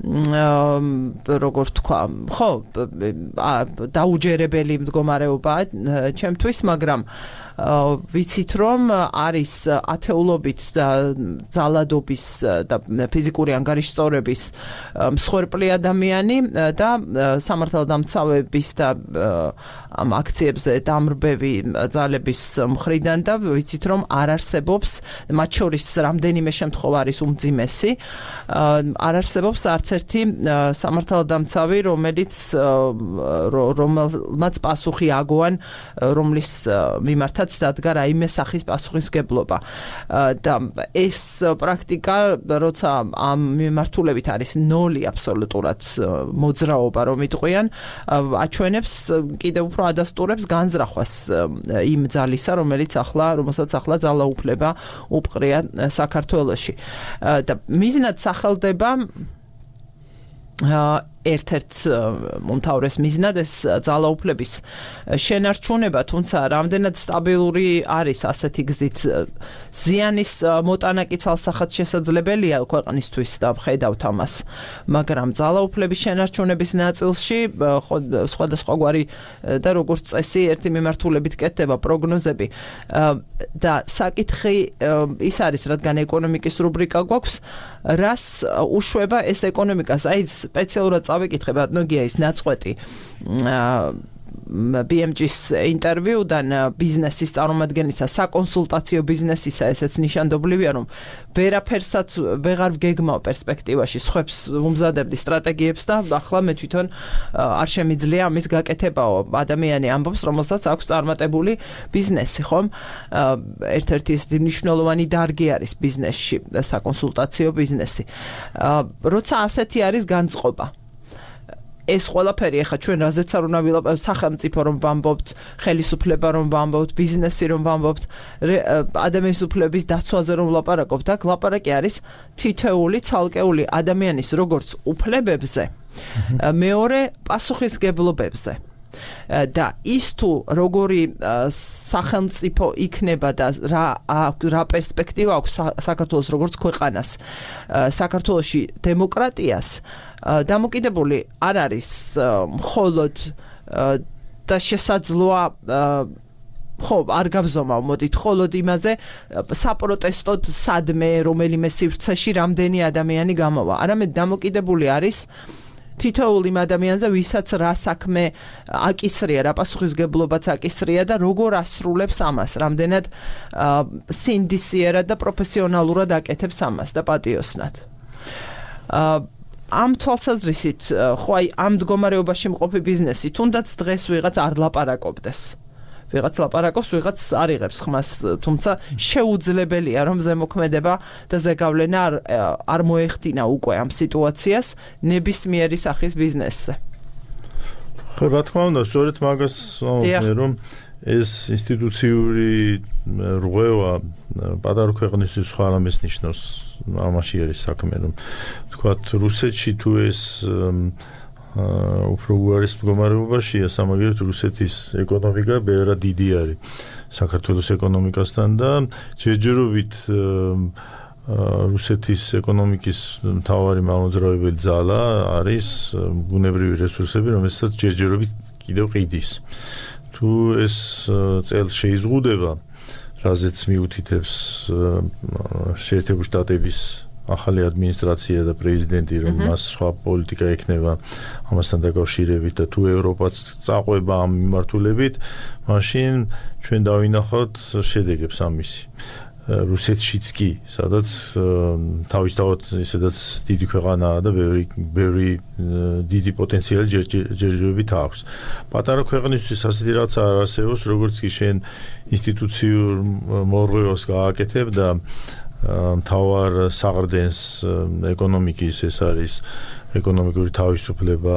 როგორ თქვა, ხო, დაუჯერებელი მდგომარეობაა ჩემთვის, მაგრამ ვიცით რომ არის ათეულობით და ძალადობის და ფიზიკური ანგარიშწორების მსხვერპლი ადამიანი და სამართალდამცავების და ამ აქციებზე დამრბევი ძალების მხრიდან და ვიცით რომ არ არსებობს, მათ შორის რამდენიმე შემთხვევა არის უმძიმესი, არ არსებობს არც ერთი სამართალდამცავი, რომელმაც პასუხი აგოან, რომლის მიმართაც დადგა რაიმე სახის პასუხისმგებლობა. და ეს პრაქტიკა, როცა ამ მიმართულებით არის ნოლი აბსოლუტურად მოძრაობა, რომ იტყვიან, აჩვენებს კიდევ უფრო ადასტურებს განზრახვას იმ ძალისა, რომელსაც ახლა ძალაუფლება უპყრია საქართველოში. და მიზნად სახელდება ერთ-ერთ უმთავრეს მიზნად ეს ძალაუფლების შენარჩუნება, თუმცა რამდენად სტაბილური არის ასეთი გზით ზიანის მოტანა კი ცალსახად შესაძლებელია ქვეყნისთვის და ვხედავთ ამას, მაგრამ ძალაუფლების შენარჩუნების ნაწილში სხვადასხვაგვარი და როგორც წესი ერთი მიმართულებით კეთდება პროგნოზები და საკითხი ის არის, რადგან ეკონომიკის რუბრიკა გვაქვს, რას უშვება ეს ეკონომიკას, აი სპეციალურად წავიკითხებ, ნოგია ის ნაწყვეტი BMG-ის ინტერვიუდან ბიზნესის წარმომადგენლისა, საკონსულტაციო ბიზნესისა, ესეც ნიშანდობლივია, რომ ვერაფერსაც ვეღარ ვგეგმავ პერსპექტივაში, სხვებს ვუმზადებდი სტრატეგიებს და ახლა მე თვითონ არ შემიძლია ამის გაკეთებაო. ადამიანი ამბობს, რომელსაც აქვს წარმატებული ბიზნესი, ხომ? ერთ-ერთი მნიშვნელოვანი დარგი არის ბიზნესში, საკონსულტაციო ბიზნესი. როცა ასეთი არის განწყობა, ეს ყველაფერი ახლა ჩვენ რაზეც არ უნდა ვილაპარაკოთ, სახელმწიფო რომ ვამბობთ, ხელისუფლება რომ ვამბობთ, ბიზნესი რომ ვამბობთ, ადამიანის უფლების დაცვაზე რომ ვლაპარაკობთ, აქ ლაპარაკი არის თითოეული ცალკეული ადამიანის როგორც უფლებებზე, მეორე პასუხისგებლობებზე. და ის თუ როგორი სახელმწიფო იქნება და რა პერსპექტივა აქვს საქართველოს როგორც ქვეყანას, საქართველოში დემოკრატიას დამოკიდებული არ არის მხოლოდ და შესაძლოა ხო არ გავზომავ მოდით მხოლოდ იმაზე საპროტესტოდ სადმე რომელიმე სივრცეში რამდენი ადამიანი გამოვა, არამედ დამოკიდებული არის თითოეულ იმ ადამიანზე, ვისაც რა საქმე აკისრია, რა პასუხისგებლობაც აკისრია და როგორ ასრულებს ამას, რამდენად სინდისიერად და პროფესიონალურად აკეთებს ამას და პატიოსნად. ამ თვალსაზრისით, ხო აი ამ მდგომარეობაში მყოფი ბიზნესი თუნდაც დღეს ვიღაც არ ლაპარაკობდეს. ვიღაც ლაპარაკობს, ვიღაც არ იღებს ხმას, თუმცა შეუძლებელია რომ ზემოქმედება და ზეგავლენა არ მოეხდინა უკვე ამ სიტუაციას ნებისმიერი სახის ბიზნესზე. ხო, რა თქმა უნდა, სწორედ მაგას ვამბობ, რომ ეს ინსტიტუციური რღვევა პატარა ქვეყნისთვის სხვა რამეს ნიშნავს, ამაში არის საქმე, რომ თქვათ რუსეთში თუ ეს უფრო უარის მდგომარეობაშია, სამაგიეროდ რუსეთის ეკონომიკა ბევრად დიდი არის საქართველოს ეკონომიკასთან და ჯერჯერობით რუსეთის ეკონომიკის მთავარი მამოძრავებელი ძალა არის ბუნებრივი რესურსები, რომელსაც ჯერჯერობით კიდევ ყიდის. თუ ეს წელს შეიზღუდება, რაზეც მიუთითებს შეერთებული შტატების ახალი ადმინისტრაცია და პრეზიდენტი, რომ მას სხვა პოლიტიკა ექნება ამასთან დაკავშირებით და თუ ევროპაც წაყვება ამ მიმართულებით, მაშინ ჩვენ დავინახოთ შედეგებს ამისი. რუსეთშიც კი, სადაც თავისთავად ისედაც დიდი ქვეყანაა და ბევრი დიდი პოტენციალი ჯერჯერობით აქვს. პატარა ქვეყნისთვის ასეთი რაც არ არსებობს, როგორც კი შენ ინსტიტუციურ მორღვევას გააკეთებ და მთავარ საყრდენს ეკონომიკის ეს არის ეკონომიკური თავისუფლება,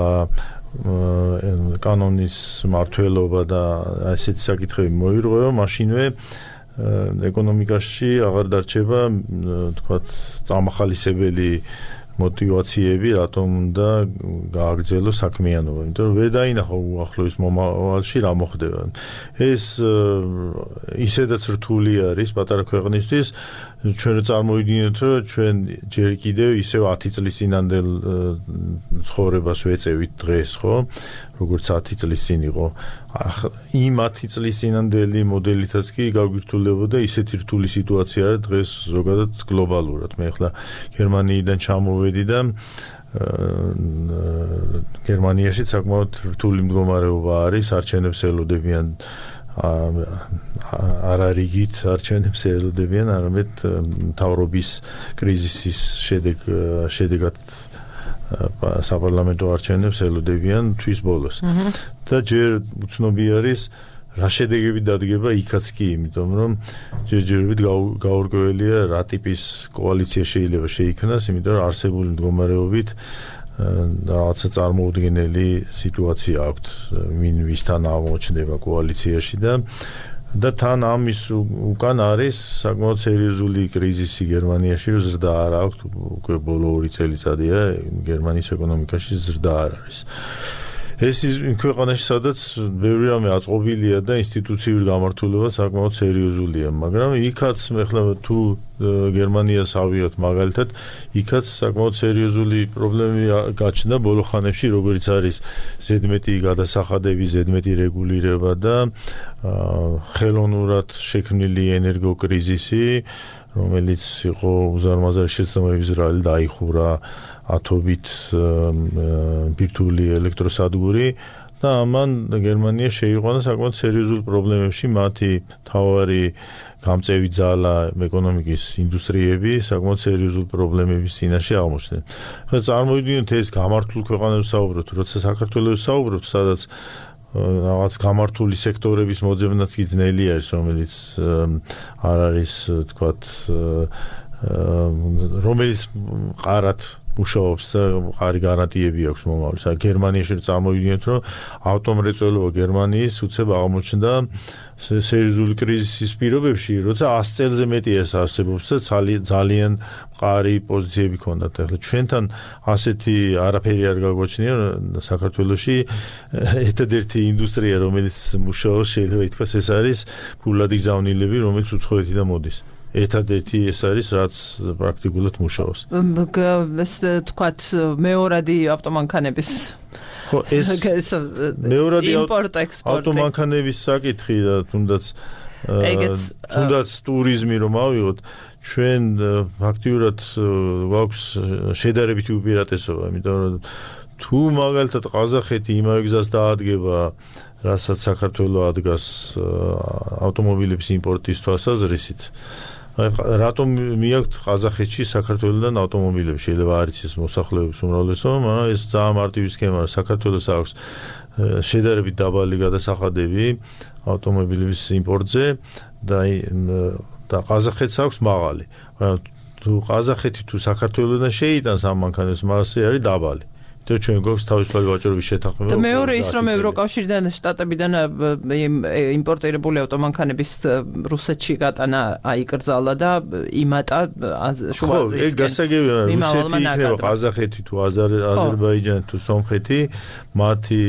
კანონის მართლობა და ასეთი საკითხები მოირღვევა, მაშინვე ეკონომიკაში აღარ დარჩება, თქვათ, წამახალისებელი мотивაციები, რატომ უნდა გააგრძელო საქმიანობა, იმიტომ რომ ვერ დაინახო უახლოეს მომავალში რა მოხდება. ეს ისედაც რთული არის პატარა ქვეყნისთვის, ჩვენ წარმოვიდგინოთ, რომ ჩვენ ჯერ კიდევ ისევ 10 წლის წინანდელ ცხოვრებას ვეწევით დღეს, ხო? როგორც 10 წლის წინ იყო. იმ 10 წლის წინანდელი მოდელითაც კი გაგვირთულებოდა ისეთი რთული სიტუაცია არის დღეს ზოგადად გლობალურად. მე ახლა გერმანიიდან ჩამოვედი და გერმანიაში საკმაოდ რთული მდგომარეობა არის, არჩევნებს ელოდებიან არარიგით არჩევნებს ელოდებიან, არამედ მთავრობის კრიზისის შედეგად საპარლამენტო არჩევნებს ელოდებიან თვის ბოლოს. და ჯერ უცნობი არის რა შედეგები დადგება იქაც კი, იმიტომ რომ ჯერჯერობით გაურკვეველია რა ტიპის კოალიცია შეიძლება შეიქმნას, იმიტომ რომ არსებული მდგომარეობით რაღაცა წარმოუდგენელი სიტუაცია აქვთ, ვისთან აღმოჩნდება კოალიციაში და თან ამის უკან არის საკმაოდ სერიოზული კრიზისი გერმანიაში, რომ ზრდა არ აქვს, უკვე ბოლო 2 წელიწადია გერმანიის ეკონომიკაში ზრდა არ არის. ეს იმ ქვეყანაში, სადაც ბევრი რამე აწყობილია და ინსტიტუციური გამართულება საკმაოდ სერიოზულია, მაგრამ იქაც ახლა თუ გერმანიას ავიღოთ მაგალითად, იქაც საკმაოდ სერიოზული პრობლემები გაჩნდა ბოლო ხანებში, როგორც არის ზედმეტი გადასახადები, ზედმეტი რეგულირება და ხელოვნურად შექმნილი ენერგოკრიზისი, რომელიც იყო უზარმაზარი შეცდომების ბრალი დაიხურა ათობით ბირთვული ელექტროსადგური და ამან გერმანია შეიყვანა საკმაოდ სერიოზულ პრობლემებში, მათი მთავარი გამწევი ძალა ეკონომიკის ინდუსტრიები საკმაოდ სერიოზულ პრობლემების წინაშე აღმოჩნდნენ. ხა წარმოვიდგინოთ ეს გამართულ ქვეყანებს საუბრობთ, როცა საქართველოს საუბრობთ, სადაც რაღაც გამართული სექტორების მოძებნაც კი ძნელი არის, რომელიც არ არის, თქვათ, რომელიც ყარად მუშაობს და ყარი გარანტიები აქვს მომავლის. გერმანიაში წარმოვიდგინეთ, რომ ავტომრეწველობა გერმანიის უცებ აღმოჩნდა სერიოზული კრიზისის პირობებში, როცა 100 წელზე მეტი ეს არსებობს და ძალიან მყარი პოზიციები ჰქონდათ. ახლა ჩვენთან ასეთი არაფერი არ გაგვაჩნია საქართველოში. ერთადერთი ინდუსტრია, რომელიც მუშაობს, შეიძლება ითქვას, ეს არის ფულადი გზავნილები, რომელიც უცხოეთიდან მოდის. ერთადერთი ეს არის, რაც პრაქტიკულად მუშაობს. ეს თქვათ მეორადი ავტომანქანების ხო, ეს მეორადი ავტომანქანების საკითხი და თუნდაც ტურიზმი რომ ავიღოთ, ჩვენ ფაქტიურად გვაქვს შედარებითი უპირატესობა, იმიტომ რომ თუ მაგალითად ყაზახეთი იმავე გზას დაადგება, რასაც საქართველო ადგას ავტომობილების იმპორტის თვალსაზრისით, რატომ მიაქვთ ყაზახეთში საქართველოდან ავტომობილები? შეიძლება არ იცის მოსახლეობის უმრავლესობა, მაგრამ ეს ძალიან მარტივი სქემაა. საქართველოს აქვს შედარებით დაბალი გადასახადები ავტომობილების იმპორტზე და ყაზახეთს აქვს მაღალი. თუ ყაზახეთი თუ საქართველოდან შეიტანს ამ მანქანებს, მასე არის დაბალი. ჩვენ გვაქვს თავისუფალი ვაჭრობის შეთანხმება. და მეორე ის, რომ ევროკავშირიდან, შტატებიდან იმპორტირებული ავტომანქანების რუსეთში გატანა აიკრძალა და იმატა შუა აზიისკენ. ეს გასაგებია, რუსეთი იქნება ყაზახეთი თუ აზერბაიჯანი თუ სომხეთი, მათი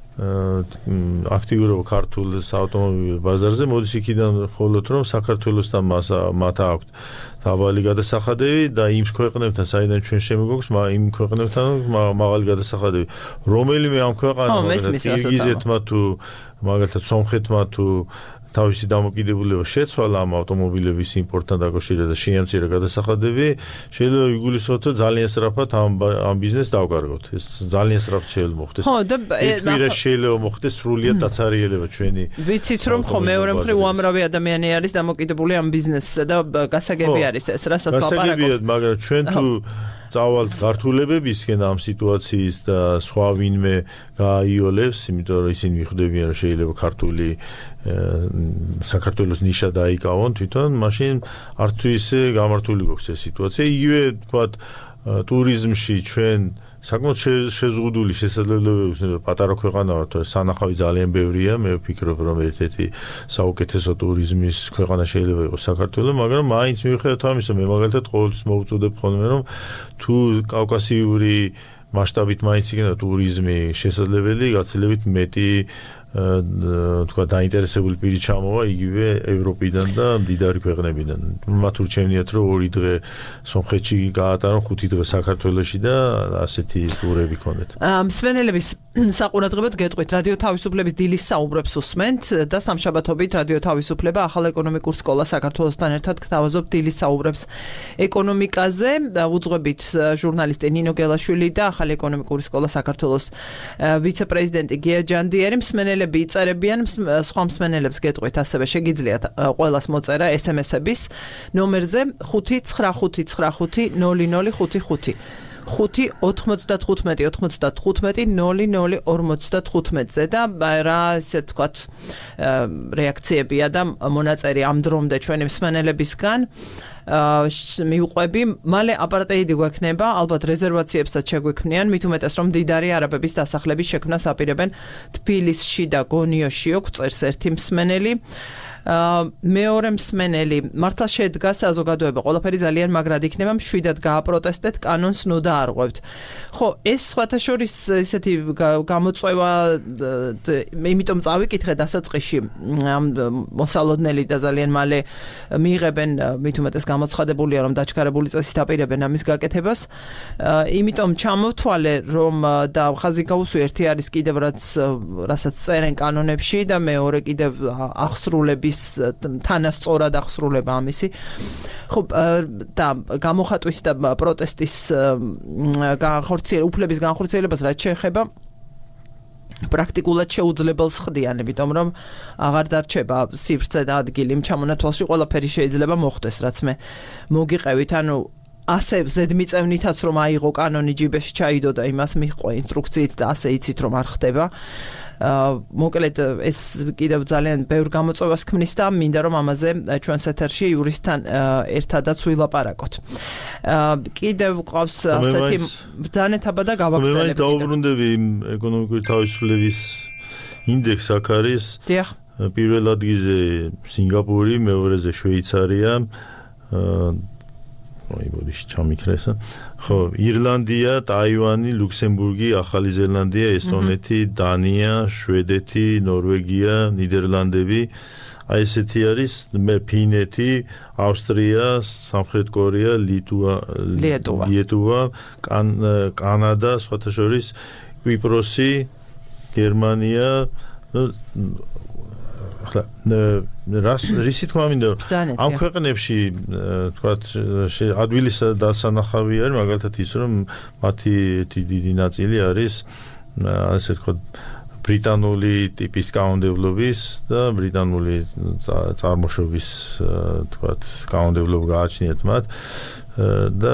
აქტიურობა ქართულ ავტომობილ ბაზარზე მოდის იქიდან, ხოლოდ რომ საქართველოსთან მათ აქვთ დაბალი გადასახადები და იმ ქვეყნებთან, საიდან ჩვენ შემოგვაქვს, იმ ქვეყნებთან მაღალი გადასახადები. რომელიმე ამ ქვეყანამ, კირგიზეთმა თუ მაგალითად სომხეთმა თუ თავისი დამოკიდებულება შეცვალა ამ ავტომობილების იმპორტთან დაკავშირებით და შეამცირა გადასახადები, შეიძლება იგულისხმოთ, რომ ძალიან სწრაფად ამ ბიზნესს დავკარგოთ. ეს ძალიან სწრაფად შეიძლება მოხდეს. ხო, და შეიძლება მოხდეს სრულიად დაცარიელება ჩვენი. ვიცით, რომ ხო მეორე მხრივ უამრავი ადამიანი არის დამოკიდებული ამ ბიზნესზე და გასაგები არის ეს, რასაც ვაპარაკობთ. გასაგებია, მაგრამ ჩვენ თუ წავალთ გართულებებისკენ ამ სიტუაციის და სხვა ვინმე გააიოლებს, იმიტომ რომ ისინი მიხვდებიან, რომ შეიძლება ქართული საქართველოს ნიშა დაიკავონ თვითონ, მაშინ არც თუ ისე გამართული გვაქვს ეს სიტუაცია. იგივე თქვათ ტურიზმში ჩვენ საკმაოდ შეზღუდული შესაძლებლობები აქვს, პატარა ქვეყანა ვართ, სანახავი ძალიან ბევრია, მე ვფიქრობ, რომ ერთ-ერთი საუკეთესო ტურიზმის ქვეყანა შეიძლება იყოს საქართველო, მაგრამ მაინც მიუხედავად ამისა, მე მაგალითად ყოველთვის მოვუწოდებ ხოლმე, რომ თუ კავკასიური მასშტაბით მაინც იქნება ტურიზმი შესაძლებელი, გაცილებით მეტი თქვა დაინტერესებული პირი ჩამოვა იგივე ევროპიდან და მდიდარი ქვეყნებიდან. მათ ურჩევნიათ, რომ 2 დღე სომხეთში გაატარონ, 5 დღე საქართველოში და ასეთი ტურები ქონდეთ. მსმენელების საყურადღებოდ გეტყვით, რადიო თავისუფლების დილის საუბრებს უსმენთ და სამშაბათობით რადიო თავისუფლება ახალ ეკონომიკურ სკოლას საქართველოსთან ერთად გთავაზობთ დილის საუბრებს ეკონომიკაზე. უძღვებით ჟურნალისტი ნინო გელაშვილი და ახალ ეკონომიკური სკოლა საქართველოს ვიცე-პრეზიდენტი გია ჯანდიერი. მსმენელები იწერებიან, სხვა მსმენელებს გეტყვით ასევე შეგიძლიათ ყველას მოწერა SMS-ების ნომერზე 595950055. 5-95-95-00-55-ზე და რა ისე თქვათ რეაქციებია და მონაწერი ამ დრომდე ჩვენი მსმენელებისგან მივყვები, მალე აპარტეიდი გვექნება, ალბათ რეზერვაციებსაც შეგვექმნიან, მით უმეტეს რომ მდიდარი არაბების დასახლების შექმნას აპირებენ თბილისში და გონიოშიო, წერს ერთი მსმენელი. მეორე მსმენელი, მართლა შედგა საზოგადოება, ყველაფერი ძალიან მაგრად იქნება, მშვიდად გააპროტესტეთ, კანონს ნუ დაარღვევთ. ხო, ეს სხვათა შორის ისეთი გამოწვევა, იმიტომ წავიკითხე დასაწყისში, მოსალოდნელი და ძალიან მალე მიიღებენ, მით უმეტეს გამოცხადებულია, რომ დაჩქარებული წესით აპირებენ ამის გაკეთებას. იმიტომ ჩამოვთვალე, რომ და ხაზი გაუსვი, ერთი არის კიდევ რასაც წერენ კანონებში და მეორე კიდევ აღსრულების თანასწორად აღსრულება ამისი. ხო, და გამოხატვის და პროტესტის უფლების განხორციელებას რაც შეეხება პრაქტიკულად შეუძლებელს ხდიან, იმიტომ რომ აღარ დარჩება სივრცე და ადგილი ჩამონათვალში, ყველაფერი შეიძლება მოხდეს, რაც მე მოგიყევით, ანუ ასე ზედმიწევნითაც რომ აიღო კანონი ჯიბეში ჩაიდო და იმას მიჰყვა ინსტრუქციით და ასე იცით რომ არ ხდება. მოკლედ ეს კიდევ ძალიან ბევრ გამოწვევას ქმნის და მინდა რომ ამაზე ჩვენს ეთერში იურისტთან ერთადაც ვილაპარაკოთ. კიდევ ყავს ასეთი ბრძანეთაბა და გავაგრძელებ. მე მაინც დაუბრუნდები ეკონომიკური თავისუფლების ინდექსს აქ არის. დიახ. პირველ ადგილზე სინგაპური, მეორეზე შვეიცარია. მოიბოდი ჩამიქრესა. ხო, ირლანდია, ტაივანი, ლუქსემბურგი, ახალი ზელანდია, ესტონეთი, დანია, შვედეთი, ნორვეგია, ნიდერლანდები. აი ესეთი არის მე ფინეთი, ავსტრია, სამხრეთ კორეა, ლიეტუვა, კანადა, სხვათა შორის კვიპროსი, გერმანია, რისი თქმა მინდა ამ ქვეყნებში თქვათ ადვილის დასანახავი არის მაგალითად ის რომ მათი დიდი ნაწილი არის ასე ვთქვათ ბრიტანული ტიპის კანონმდებლობის და ბრიტანული წარმოშობის თქვათ კანონმდებლობა გააჩნიათ მათ და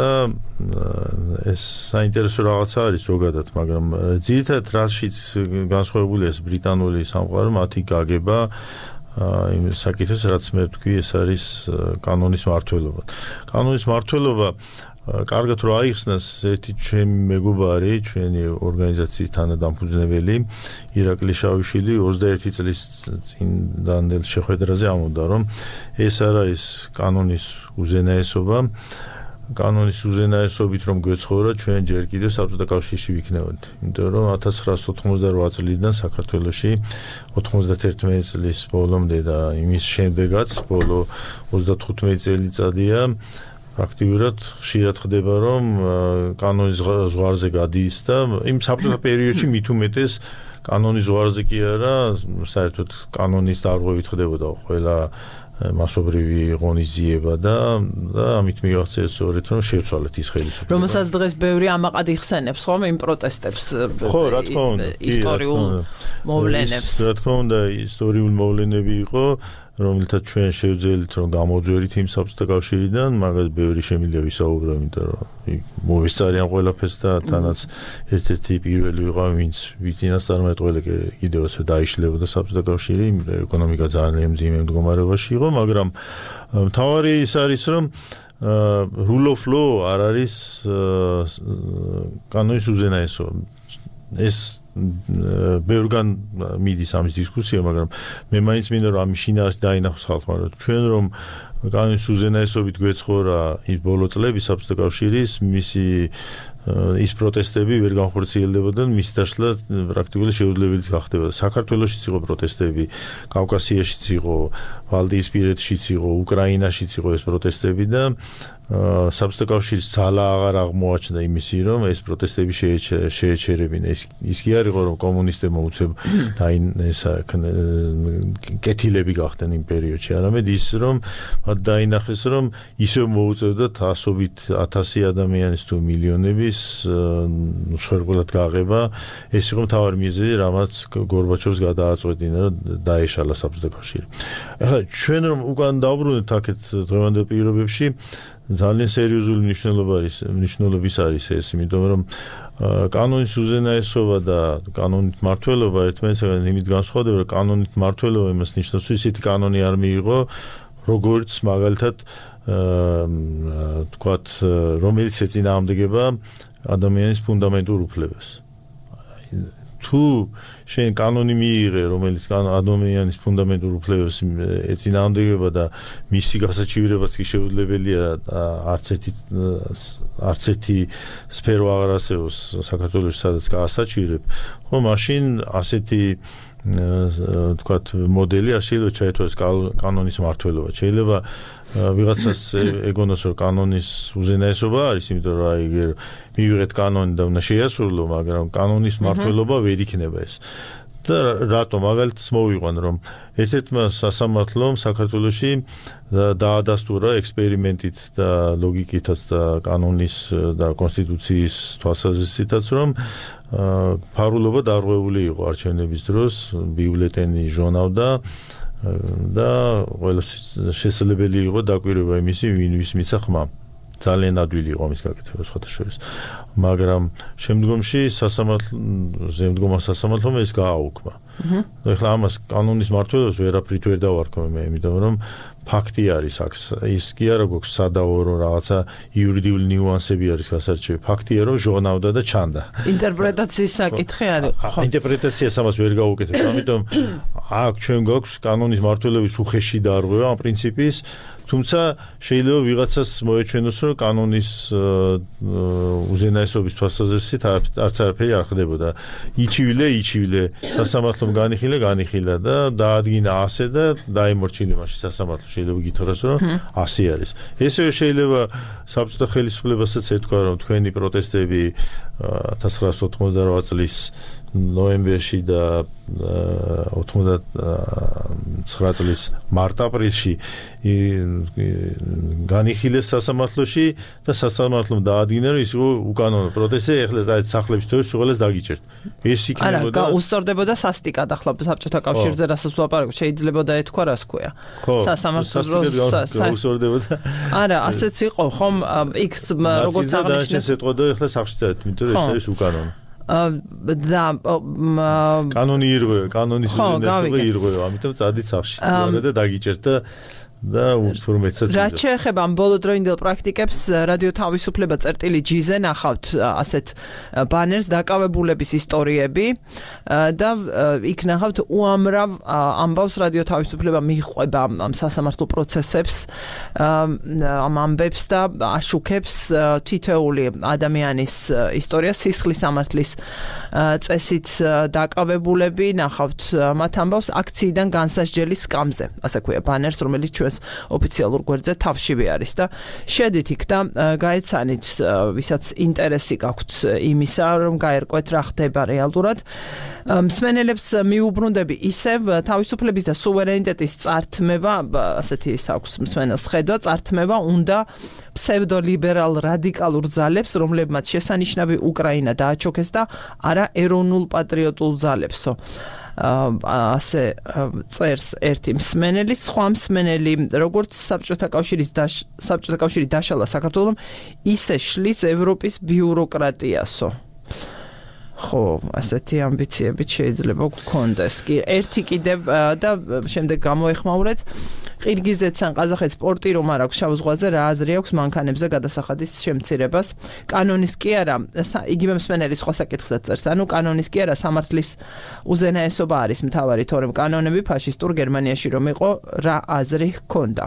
ეს საინტერესო რაღაცა არის ზოგადად, მაგრამ ძირითადად რაშიც განსხვავებულია ეს ბრიტანული სამყარო, მათი გაგება იმ საკითხს, რაც მე ვთქვი, ეს არის კანონის მმართველობა. კანონის მმართველობა კარგად რო აიხსნას ერთი ჩემი მეგობარი, ჩვენი ორგანიზაციის თანადამფუძნებელი ირაკლი შავიშვილი 21 წლის წინდელ შეხვედრაზე ამბობდა, რომ ეს არ არის კანონის უზენაესობა, კანონის უზენაესობით რომ გვეცხოვრა ჩვენ ჯერ კიდევ საბჭოთა კავშირში ვიქნებოდით. იმიტომ რომ 1988 წლიდან საქართველოში 91 წლის ბოლომდე და იმის შემდეგაც ბოლო 35 წელიწადია აქტიურად ხშირად ხდება რომ კანონის ზღვარზე გადადის და იმ საბჭოთა პერიოდში მით უმეტეს კანონის ზღვარზე კი არა, საერთოდ კანონის დარღვევით ხდებოდა ყველა მასობრივი ღონისძიება და ამით მივახცეთ სწორედ რომ შევცვალეთ ის ხელისუფლება. რომელსაც დღეს ბევრი ამაყად იხსენებს, ხომ იმ პროტესტებს. ხო, რა თქმა უნდა, ისტორიულ მოვლენებს. რა თქმა უნდა, ისტორიული მოვლენები იყო, რომელთაც ჩვენ შევძელით რომ გამოვძვერით იმ საბჭოთა კავშირიდან, მაგას ბევრი შემიძლია ვისაუბრო, იმიტომ რომ მოვისწარიან ყველაფერს და თანაც ერთ-ერთი პირველი ვიყავ, ვინც წინასწარმეტყველი კიდევაც დაიშლებოდა საბჭოთა კავშირი, ეკონომიკა ძალიან მძიმე მდგომარეობაში იყო, მაგრამ მთავარი ის არის, რომ rule of law არ არის კანონის უზენაესობა. ეს ბევრგან მიდის ამის დისკუსია, მაგრამ მე მაინც მინდა რომ ამის შინაარსი დაინახოს ხალხმა, რომ ჩვენ რომ კანონის უზენაესობით გვეცხოვრა ის ბოლო წლები საბჭოთა კავშირის, მისი ის პროტესტები ვერ განხორციელდებოდა, მის დაშლა პრაქტიკულად შეუძლებელიც გახდებოდა. საქართველოშიც იყო პროტესტები, კავკასიაშიც იყო, ვალდიისპირეთშიც იყო, უკრაინაშიც იყო ეს პროტესტები და საბჭოთა კავშირის ძალა აღარ აღმოაჩნდა იმისი, რომ ეს პროტესტები შეეჩერებინა. ის კი არ იყო, რომ კომუნისტებმა უცებ კეთილები გახდნენ იმ პერიოდში, არამედ ის, რომ მათ დაინახეს, რომ ისევ მოუწევდათ ასობით 1000 ადამიანის თუ მილიონების მსხვერპლად გაღება. ეს იყო მთავარი მიზეზი, რამაც გორბაჩოვს გადააწყვეტინა, რომ დაეშალა საბჭოთა კავშირი. ახლა ჩვენ რომ უკან დავბრუნდეთ აქეთ დღევანდელ პირობებში, ძალიან სერიოზული მნიშვნელობის არის ეს, იმიტომ რომ კანონის უზენაესობა და კანონით მმართველობა ერთმანეთისგან იმით განსხვავდება, რომ კანონით მმართველობა იმას ნიშნავს, რომ ისეთი კანონი არ მიიღო, როგორც მაგალითად თქვათ, რომელიც ეწინააღმდეგება ადამიანის ფუნდამენტურ უფლებას. თუ შენ კანონი მიიღე, რომელიც ადამიანის ფუნდამენტურ უფლებებს ეწინააღმდეგება და მისი გასაჩივრებაც კი შეუძლებელია არც ერთი სფერო აღარ არსებობს საქართველოში, სადაც გაასაჩივრებ, ხო, მაშინ ასეთი თქვათ მოდელი არ შეიძლება ჩაითვალოს კანონის მმართველობა. შეიძლება ვიღაცას ეგონოს, რომ კანონის უზენაესობა არის, იმიტომ რომ აი მივიღეთ კანონი და უნდა შეასრულო, მაგრამ კანონის მმართველობა ვერ იქნება ეს. და რატომ მაგალითს მოვიყვან, რომ ერთ-ერთმა სასამართლომ საქართველოში დაადასტურა ექსპერიმენტით და ლოგიკითაც და კანონის და კონსტიტუციის თვალსაზრისითაც, რომ ფარულობა დარღვეული იყო არჩევნების დროს, ბიულეტენი ჟონავდა და ყველა შესაძლებელი იყო დაკვირვება იმისი, ვის მიცა ხმა. ძალიან ადვილი იყო ამის გაკეთება სხვათა შორის. მაგრამ შემდგომში სასამართლომ ეს გააუქმა. ეხლა ამას კანონის მართლობას ვერაფრით ვერ დავარქვი მე, იმიტომ რომ ფაქტი არის აქ. ის კი არა გვაქვს სადავო რომ რაღაცა იურიდიული ნიუანსები არის გასარჩევი. ფაქტია რომ ჟონავდა და ჩანდა. ინტერპრეტაციის საკითხი არის. ხო, ინტერპრეტაციას ამას ვერ გავუკეთებ. ამიტომ აქ ჩვენ გვაქვს კანონის მართლობის უხეში დარღვევა ამ პრინციპის, თუმცა შეიძლება ვიღაცას მოეჩვენოს რომ კანონის უზენაესობის თვალსაზრისით არც არაფერი არ ხდებოდა. იჩივლე, სასამართლომ განიხილა და დაადგინა ასე და დაემორჩილა მაშინ სასამართლო. შეიძლება გითხრას რომ ასე არის. ესევე შეიძლება საბჭოთა ხელისუფლებასაც ეთქვა რომ თქვენი პროტესტები 1988 წლის ნოემბერში და 99 წლის მარტ-აპრილში განიხილეს სასამართლოში და სასამართლომ დაადგინა რომ ის უკანონო პროტესტი ეხლა საერთოდ სახლებში თუ სულელს დაგიჭერთ. ეს იქნებოდა არა, უსწორდებოდა სასტიკად ახლა საბჭოთა კავშირზე რასაც ვაპარაკობ, შეიძლებოდა ეთქვა რას ქვია. სასამართლოს უსწორდებოდა. არა, ასეც იყო, ხომ იქ როგორც აღნიშნეს ეთყოდა ეხლა სახლში წავით, იმიტომ რომ ეს არის უკანონო. და კანონი ირღვევა, კანონის უზენაესობა ირღვევა, ამიტომ წადით სახლში და დაგიჭერთ და ურთულმეცაც რა შეეხება ამ ბოლოდროინდელ პრაქტიკებს, რადიო თავისუფლება წერტილი G-ზე ნახავთ ასეთ ბანერს დაკავებულების ისტორიები და იქ ნახავთ უამრავ ამბავს რადიო თავისუფლება მიჰყვება ამ სასამართლო პროცესებს, ამ ამბებს და აშუქებს თითოეული ადამიანის ისტორიას, სისხლის სამართლის წესით დაკავებულები, ნახავთ მათ ამბავს აქციიდან განსასჯელის სკამზე, ასე ქვია ბანერს, რომელიც ჩვენ ოფიციალურ გვერდზე თავშივე არის და შედით იქ და გაეცანით ვისაც ინტერესი გაქვთ იმისა რომ გაერკვეთ რა ხდება რეალურად მსმენელებს მიუბრუნდები ისევ თავისუფლების და სუვერენიტეტის წართმევა ასეთი ის აქვს მსმენელს ხედვა წართმევა უნდა ფსევდოლიბერალ რადიკალურ ძალებს რომლებმაც შესანიშნავი უკრაინა დააჩოქეს და არა ეროვნულ პატრიოტულ ძალებსო ასე წერს ერთი მსმენელი, სხვა მსმენელი, როგორც საბჭოთა კავშირი დაშალა საქართველომ, ისე შლის ევროპის ბიუროკრატიასო. ხო, ასეთი ამბიციები შეიძლება გქონდეს. კი, ერთი კიდევ და შემდეგ გამოეხმაურეთ. ყირგიზეთს ან ყაზახეთს პორტი რომ არ აქვს შავ ზღვაზე, რა აზრი აქვს მანქანებზე გადასახადის შემცირებას? კანონის კი არა, იგივე მსმენელი სხვა საკითხსაც წერს. ანუ კანონის კი არა, სამართლის უზენაესობა არის მთავარი, თორემ კანონები ფაშისტურ გერმანიაში რომ იყო, რა აზრი ჰქონდა?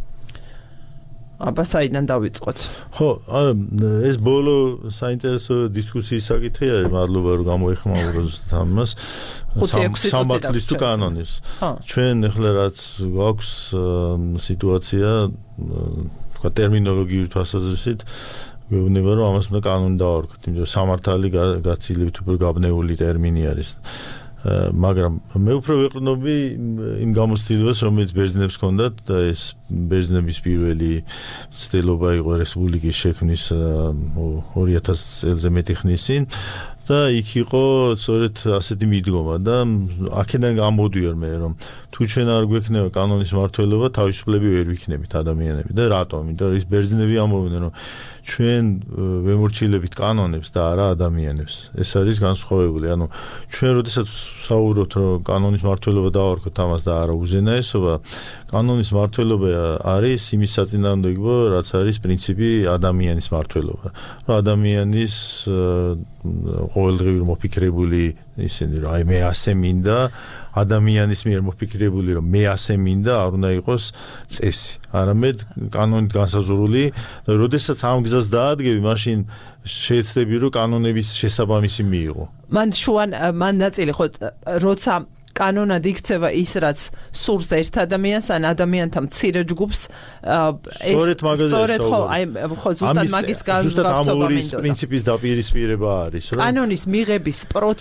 აბა საიდან დავიწყოთ? ხო, ეს ბოლო საინტერესო დისკუსიის საკითხი არის, მადლობა რომ გამოეხმაუროთ ამას. სამართლის თუ კანონის. ჩვენ ახლა რაც გვაქვს სიტუაცია, თქვა ტერმინოლოგიური თვალსაზრისით, გვეუბნება რომ ამას უნდა კანონი დავარქვით, იმიტომ რომ სამართალი გაცილებთ უფრო გაბნეული ტერმინი არის. მაგრამ მე უფრო ვეყრდნობი იმ გამოცდილებას, რომელიც ბერძნებს ჰქონდათ და ეს ბერძნების პირველი ცდილობა იყო რესპუბლიკის შექმნის 2000 წელზე მეტი ხნის წინ და იქ იყო სწორედ ასეთი მიდგომა და აქედან გამოდიარ მე რომ თუ ჩვენ არ გვექნება კანონის მართლობა, თავისუფლები ვერ ვიქნებით ადამიანები და რატომ? იმიტომ რომ ის ბერძნები ამბობდნენ რომ ჩვენ ვემორჩილებით კანონებს და არა ადამიანებს. ეს არის განსხვავებული. ანუ ჩვენ როდესაც საუბრობთ რომ კანონის მართლობა დავარქვით ამას და არა უზენაესობა, კანონის მართლობა არის იმის საწინააღმდეგო, რაც არის პრინციპი ადამიანის მართლობა. რომ ადამიანის ყოველდღიური მოფიქრებული ისინი რომ აი მე ასე მინდა ადამიანის მიერ მოფიქრებული რომ მე ასე მინდა არ უნდა იყოს წესი არამედ კანონით განსაზღვრული და როდესაც ამ გზას დაადგები მაშინ შეეცდები რომ კანონების შესაბამისი მიიღო მან ნაწილი ხო როცა კანონად იქცევა ის რაც სურს ერთ ადამიანს ან ადამიანთა მცირე ჯგუფს სწორედ ხო აი ხო ზუსტად მაგის გავწობა მინდოდა ზუსტად პრინციპის დაპირისპირება არის რომ კანონის მიღების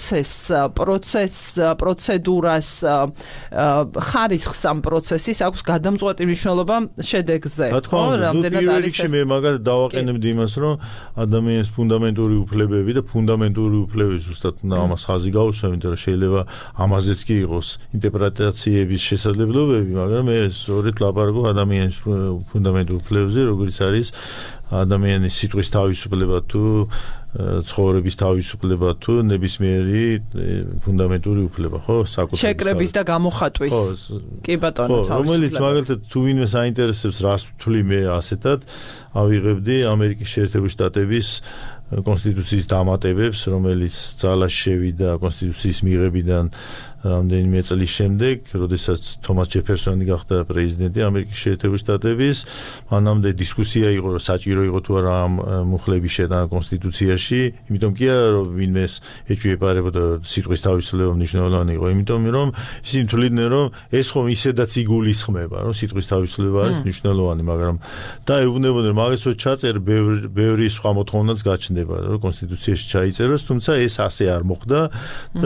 პროცედურას ხარისხს ამ პროცესის აქვს გადამწყვეტი მნიშვნელობა შედეგზე ხო რამდენად არის ეს მე მაგალითად დავაყენებდი იმას რომ ადამიანის ფუნდამენტური უფლებები და ფუნდამენტური უფლებები ზუსტად ამას ხაზი გაუსვა იმიტომ რომ შეიძლება ამაზეც კი იყოს ინტერპრეტაციების შესაძლებლობები, მაგრამ მე სწორედ ლაპარაკობ ადამიანის ფუნდამენტურ უფლებებზე, როგორც არის ადამიანის სიტყვის თავისუფლება თუ ცხოვრების თავისუფლება თუ ნებისმიერი ფუნდამენტური უფლება, ხო, საკუთრების შეკრების და გამოხატვის. კი ბატონო, რომელიც მაგალითად თუ ვინმე საინტერესებს რას ვთვლი მე ასეთად, ავიღებდი ამერიკის შეერთებული შტატების კონსტიტუციის დამატებებს, რომელიც ძალაში შევიდა კონსტიტუციის მიღებიდან რამდენიმე წლის შემდეგ, როდესაც თომას ჯეფერსონი გახდა პრეზიდენტი ამერიკის შეერთებული შტატების, მანამდე დისკუსია იყო, რომ საჭირო იყო თუ არა ამ მუხლების შეტანა კონსტიტუციაში, იმიტომ კი არა, რომ ვინმეს ეჭვიებარებოდა სიტყვის თავისუფლება მნიშვნელოვანი იყო, იმიტომ რომ ისინი თვლიდნენ, რომ ეს ხომ ისედაც იგულისხმება, რომ სიტყვის თავისუფლება არის მნიშვნელოვანი, მაგრამ და ეუბნებოდნენ, მაგას რო ჩაწერ, ბევრი სხვა მოთხოვნაც გაჩნდება, რომ კონსტიტუციაში ჩაიწეროს, თუმცა ეს ასე არ მოხდა და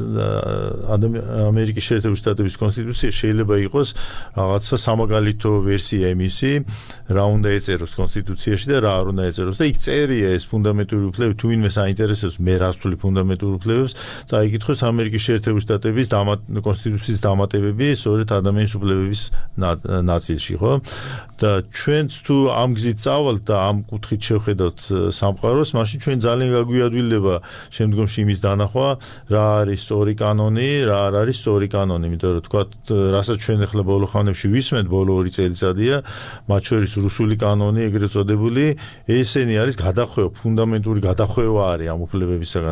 ამერიკის შეერთებული შტატების კონსტიტუცია შეიძლება იყოს რაღაცა სამაგალითო ვერსია იმისი, რა უნდა ეწეროს კონსტიტუციაში და რა არ უნდა ეწეროს და იქ წერია ეს ფუნდამენტური უფლებები, თუ ვინმე საინტერესებს მე რას ვთვლი ფუნდამენტურ უფლებებს, წაიკითხოს ამერიკის შეერთებული შტატების კონსტიტუციის დამატებები, სწორედ ადამიანის უფლებების ნაწილში, ხო? და ჩვენც თუ ამ გზით წავალთ და ამ კუთხით შევხედავთ სამყაროს, მაშინ ჩვენ ძალიან გაგვიადვილდება შემდგომში იმის დანახვა, რა არის სწორი კანონი, რა არ არის სწორი კანონი, იმიტომ რომ თქვა, რასაც ჩვენ ახლა ბოლო ხანებში ვისმენთ, ბოლო 2 წელიწადია, მათ შორის რუსული კანონი, ეგრეთ წოდებული, ესენი არის გადახვევა, ფუნდამენტური გადახვევა არის ამ უფლებებისაგან,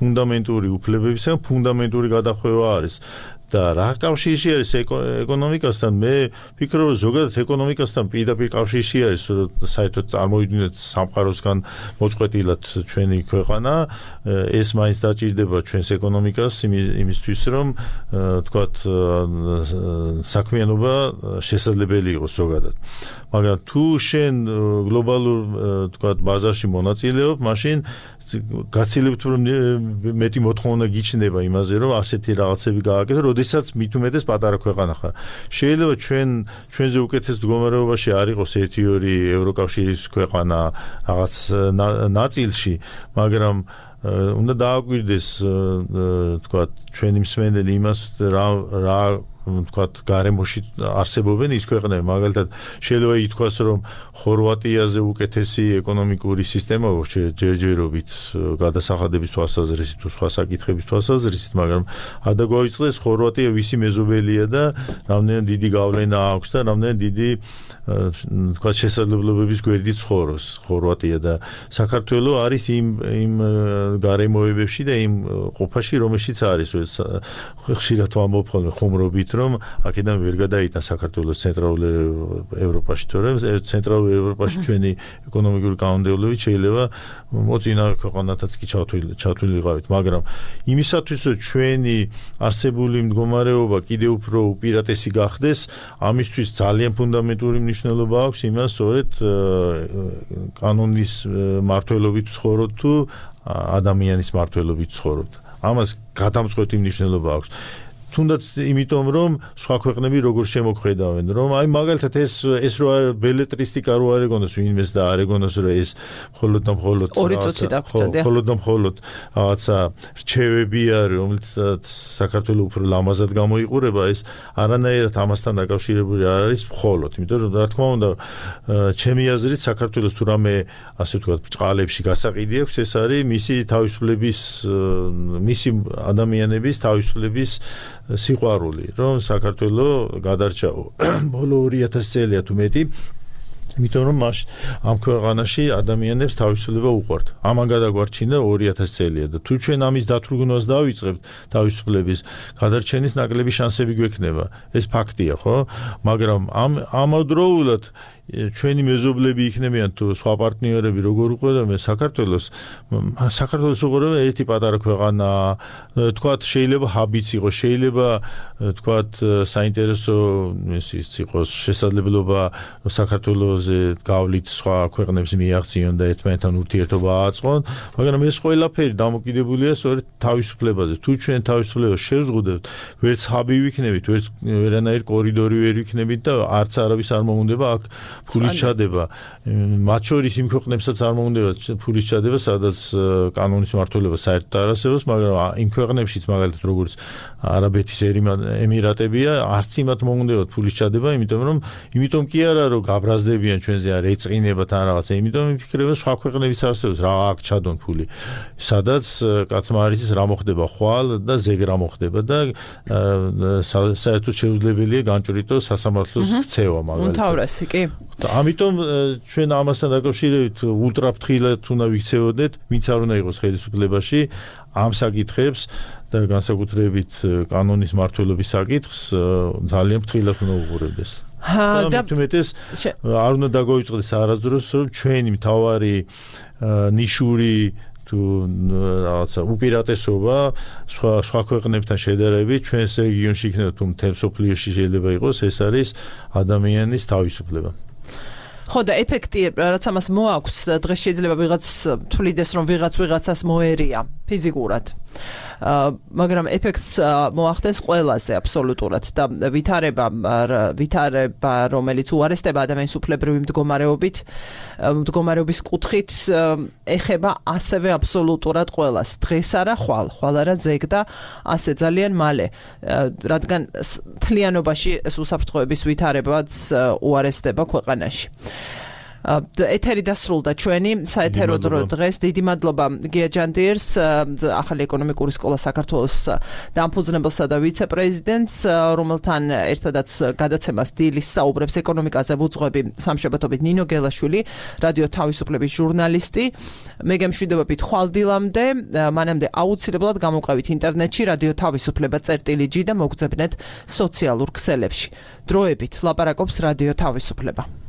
ფუნდამენტური გადახვევა არის. და რა კავშირში არის ეკონომიკასთან? მე ვფიქრობ, რომ ზოგადად ეკონომიკასთან პირდაპირ კავშირში არის, რომ საერთოდ წარმოვიდგინოთ სამყაროსგან მოწყვეტილად ჩვენი ქვეყანა, ეს მაინც დაჭირდება ჩვენს ეკონომიკას იმისთვის, რომ თქვათ საქმიანობა შესაძლებელი იყოს ზოგადად. მაგრამ თუ შენ გლობალურ თქვათ ბაზარში მონაწილეობ, მაშინ გაცილებთ, რომ მეტი მოთხოვნა გიჩნდება იმაზე, რომ ასეთი რაღაცები გააკეთო, როდესაც მით უმეტეს პატარა ქვეყანა ხარ. შეიძლება ჩვენზე უკეთეს მდგომარეობაში არ იყოს 1-2 ევროკავშირის ქვეყანა რაღაც ნაწილში, მაგრამ უნდა დააკვირდეს თქვათ ჩვენი მსმენელი იმას, რა თქვათ გარემოში არსებობენ ის ქვეყნები, მაგალითად შეიძლება ითქვას, რომ ხორვატიაზე უკეთესი ეკონომიკური სისტემა აქვს ჯერჯერობით გადასახადების თვალსაზრისით თუ სხვა საკითხების თვალსაზრისით, მაგრამ არ დაგვაიწყდეს ხორვატია ვისი მეზობელია და რამდენად დიდი გავლენა აქვს და რამდენად დიდი თქვათ შესაძლებლობების გვერდით ცხოვრობს ხორვატია და საქართველოს არის იმ გარემოებებში და იმ ყოფაში, რომელშიც არის ხშირად ვამბობ ხოლმე ხუმრობით, რომ აქედან ვერ გადაიტან საქართველოს ცენტრალურ ევროპაში, თორემ ცენტრალურ ევროპაში ჩვენი ეკონომიკური კანონმდებლობით შეიძლება მოწინავე ქვეყანათაც კი ჩათვლილიყავით, მაგრამ იმისათვის, რომ ჩვენი არსებული მდგომარეობა კიდევ უფრო უპირატესი გახდეს, ამისთვის ძალიან ფუნდამენტური მნიშვნელობა აქვს იმას, სწორედ კანონის მმართველობით ცხოვრობ თუ ადამიანის მმართველობით ცხოვრობ. ამას გადამწყვეტი მნიშვნელობა აქვს. თუნდაც იმიტომ, რომ სხვა ქვეყნები როგორ შემოქმედავენ, რომ აი მაგალითად ეს რო ბელეტრისტიკა რო არ ეგონოს ვინმეს და არ ეგონოს, რომ ეს მხოლოდ და მხოლოდ მხოლოდ რაღაცა რჩევები არის, რომელთაც საქართველოს უფრო ლამაზად გამოიყურება, ეს არანაირად ამასთან დაკავშირებული არ არის მხოლოდ, იმიტომ რომ რა თქმა უნდა, ჩემი აზრით საქართველოს თუ რამე ასე ვთქვათ ბჭყალებში გასაყიდი აქვს, ეს არის მისი თავისუფლების, მისი ადამიანების თავისუფლების სიყვარული, რომ საქართველოს გადარჩაო ბოლო 2000 წელია თუ მეტი, იმიტომ რომ ამ ქვეყანაში ადამიანებს თავისუფლება უყვართ. ამან გადაგვარჩინა 2000 წელია და თუ ჩვენ ამის დათრუგნას დავიწყებთ თავისუფლების, გადარჩენის ნაკლები შანსები გვექნება. ეს ფაქტია, ხო? მაგრამ ამავდროულად ჩვენი მეზობლები იქნებიან თუ სხვა პარტნიორები როგორ უყურებენ საქართველოს უყურებენ ერთი პატარა ქვეყანა, თქვათ შეიძლება ჰაბიც იყოს, შეიძლება თქვათ საინტერესო ის იყოს შესაძლებლობა საქართველოზე გავლით სხვა ქვეყნებს მიაღწიონ და ერთმანეთთან ურთიერთობა აწყონ, მაგრამ ეს ყველაფერი დამოკიდებულია სწორედ თავისუფლებაზე. თუ ჩვენ თავისუფლებას შევზღუდებთ, ვერც ჰაბი ვიქნებით, ვერც ვერანაირ კორიდორი ვერ ვიქნებით და არც არავის არ მოუნდება აქ ფულის ჩადება მათ შორის იმ ქვეყნებსაც არ მოუნდებათ ფულის ჩადება სადაც კანონის მართლობა საერთოდ არ არსებობს მაგრამ იმ ქვეყნებშიც მაგალითად როგორც არაბეთის ემირატებია არც იმათ მოუნდებათ ფულის ჩადება იმიტომ კი არა რომ გაბრაზდებიან ჩვენზე არ ეწყინებათ ან რაღაცა იმიტომ მიფიქრება სხვა ქვეყნებიც არსებობს რა აქ ჩადონ ფული სადაც კაცმა არ იცის რა მოხდება ხვალ და ზეგ რა მოხდება და საერთოდ შეუძლებელია განჭვრიტო სასამართლოს ქცევა მაგალითად უმთავრესი კი ამიტომ ჩვენ ამასთან დაკავშირებით ულტრაფრთხილად უნდა ვიქცეოდეთ ვინც არ უნდა იყოს ხელისუფლებაში ამ საკითხებს და განსაკუთრებით კანონის მართლობის საკითხს ძალიან ფრთხილად უნდა უყურებდეს და თუმეტეს არ უნდა დაგვიწყდეს არასდროს რომ ჩვენი მთავარი ნიშური თუ რაღაცა უპირატესობა სხვა ქვეყნებთან შედარებით ჩვენს რეგიონში იქნება თუ მთელ სოფლიოში შეიძლება იყოს ეს არის ადამიანის თავისუფლება ხო და ეფექტი რაც ამას მოაქვს დღეს შეიძლება ვიღაც თვლიდეს რომ ვიღაცას მოერია ფიზიკურად მაგრამ ეფექტს მოახდენს ყველაზე აბსოლუტურად და ვითარება რომელიც უარესდება ადამიანის უფლებრივი მდგომარეობის კუთხით ეხება ასევე აბსოლუტურად ყველას დღეს არა ხვალ არა ზეგ და ასე ძალიან მალე რადგან თლიანობაში ეს უსაფრთხოების ვითარებაც უარესდება ქვეყანაში ეთერი დასრულდა ჩვენი საეთერო დრო დღეს დიდი მადლობა გია ჯანდიერს ახალი ეკონომიკური სკოლა საქართველოს დამფუძნებელსა და ვიცე-პრეზიდენტს რომელთან ერთადაც გადაცემას დილის საუბრებს ეკონომიკაზე ვუძღვები სამშაბათობით ნინო გელაშვილი რადიო თავისუფლების ჟურნალისტი მე გემშვიდობებით ხვალდილამდე მანამდე აუცილებლად გამოვყევით ინტერნეტში რადიო თავისუფლება.gi და მოგძებნეთ სოციალურ ქსელებში დროებით ლაპარაკობს რადიო თავისუფლება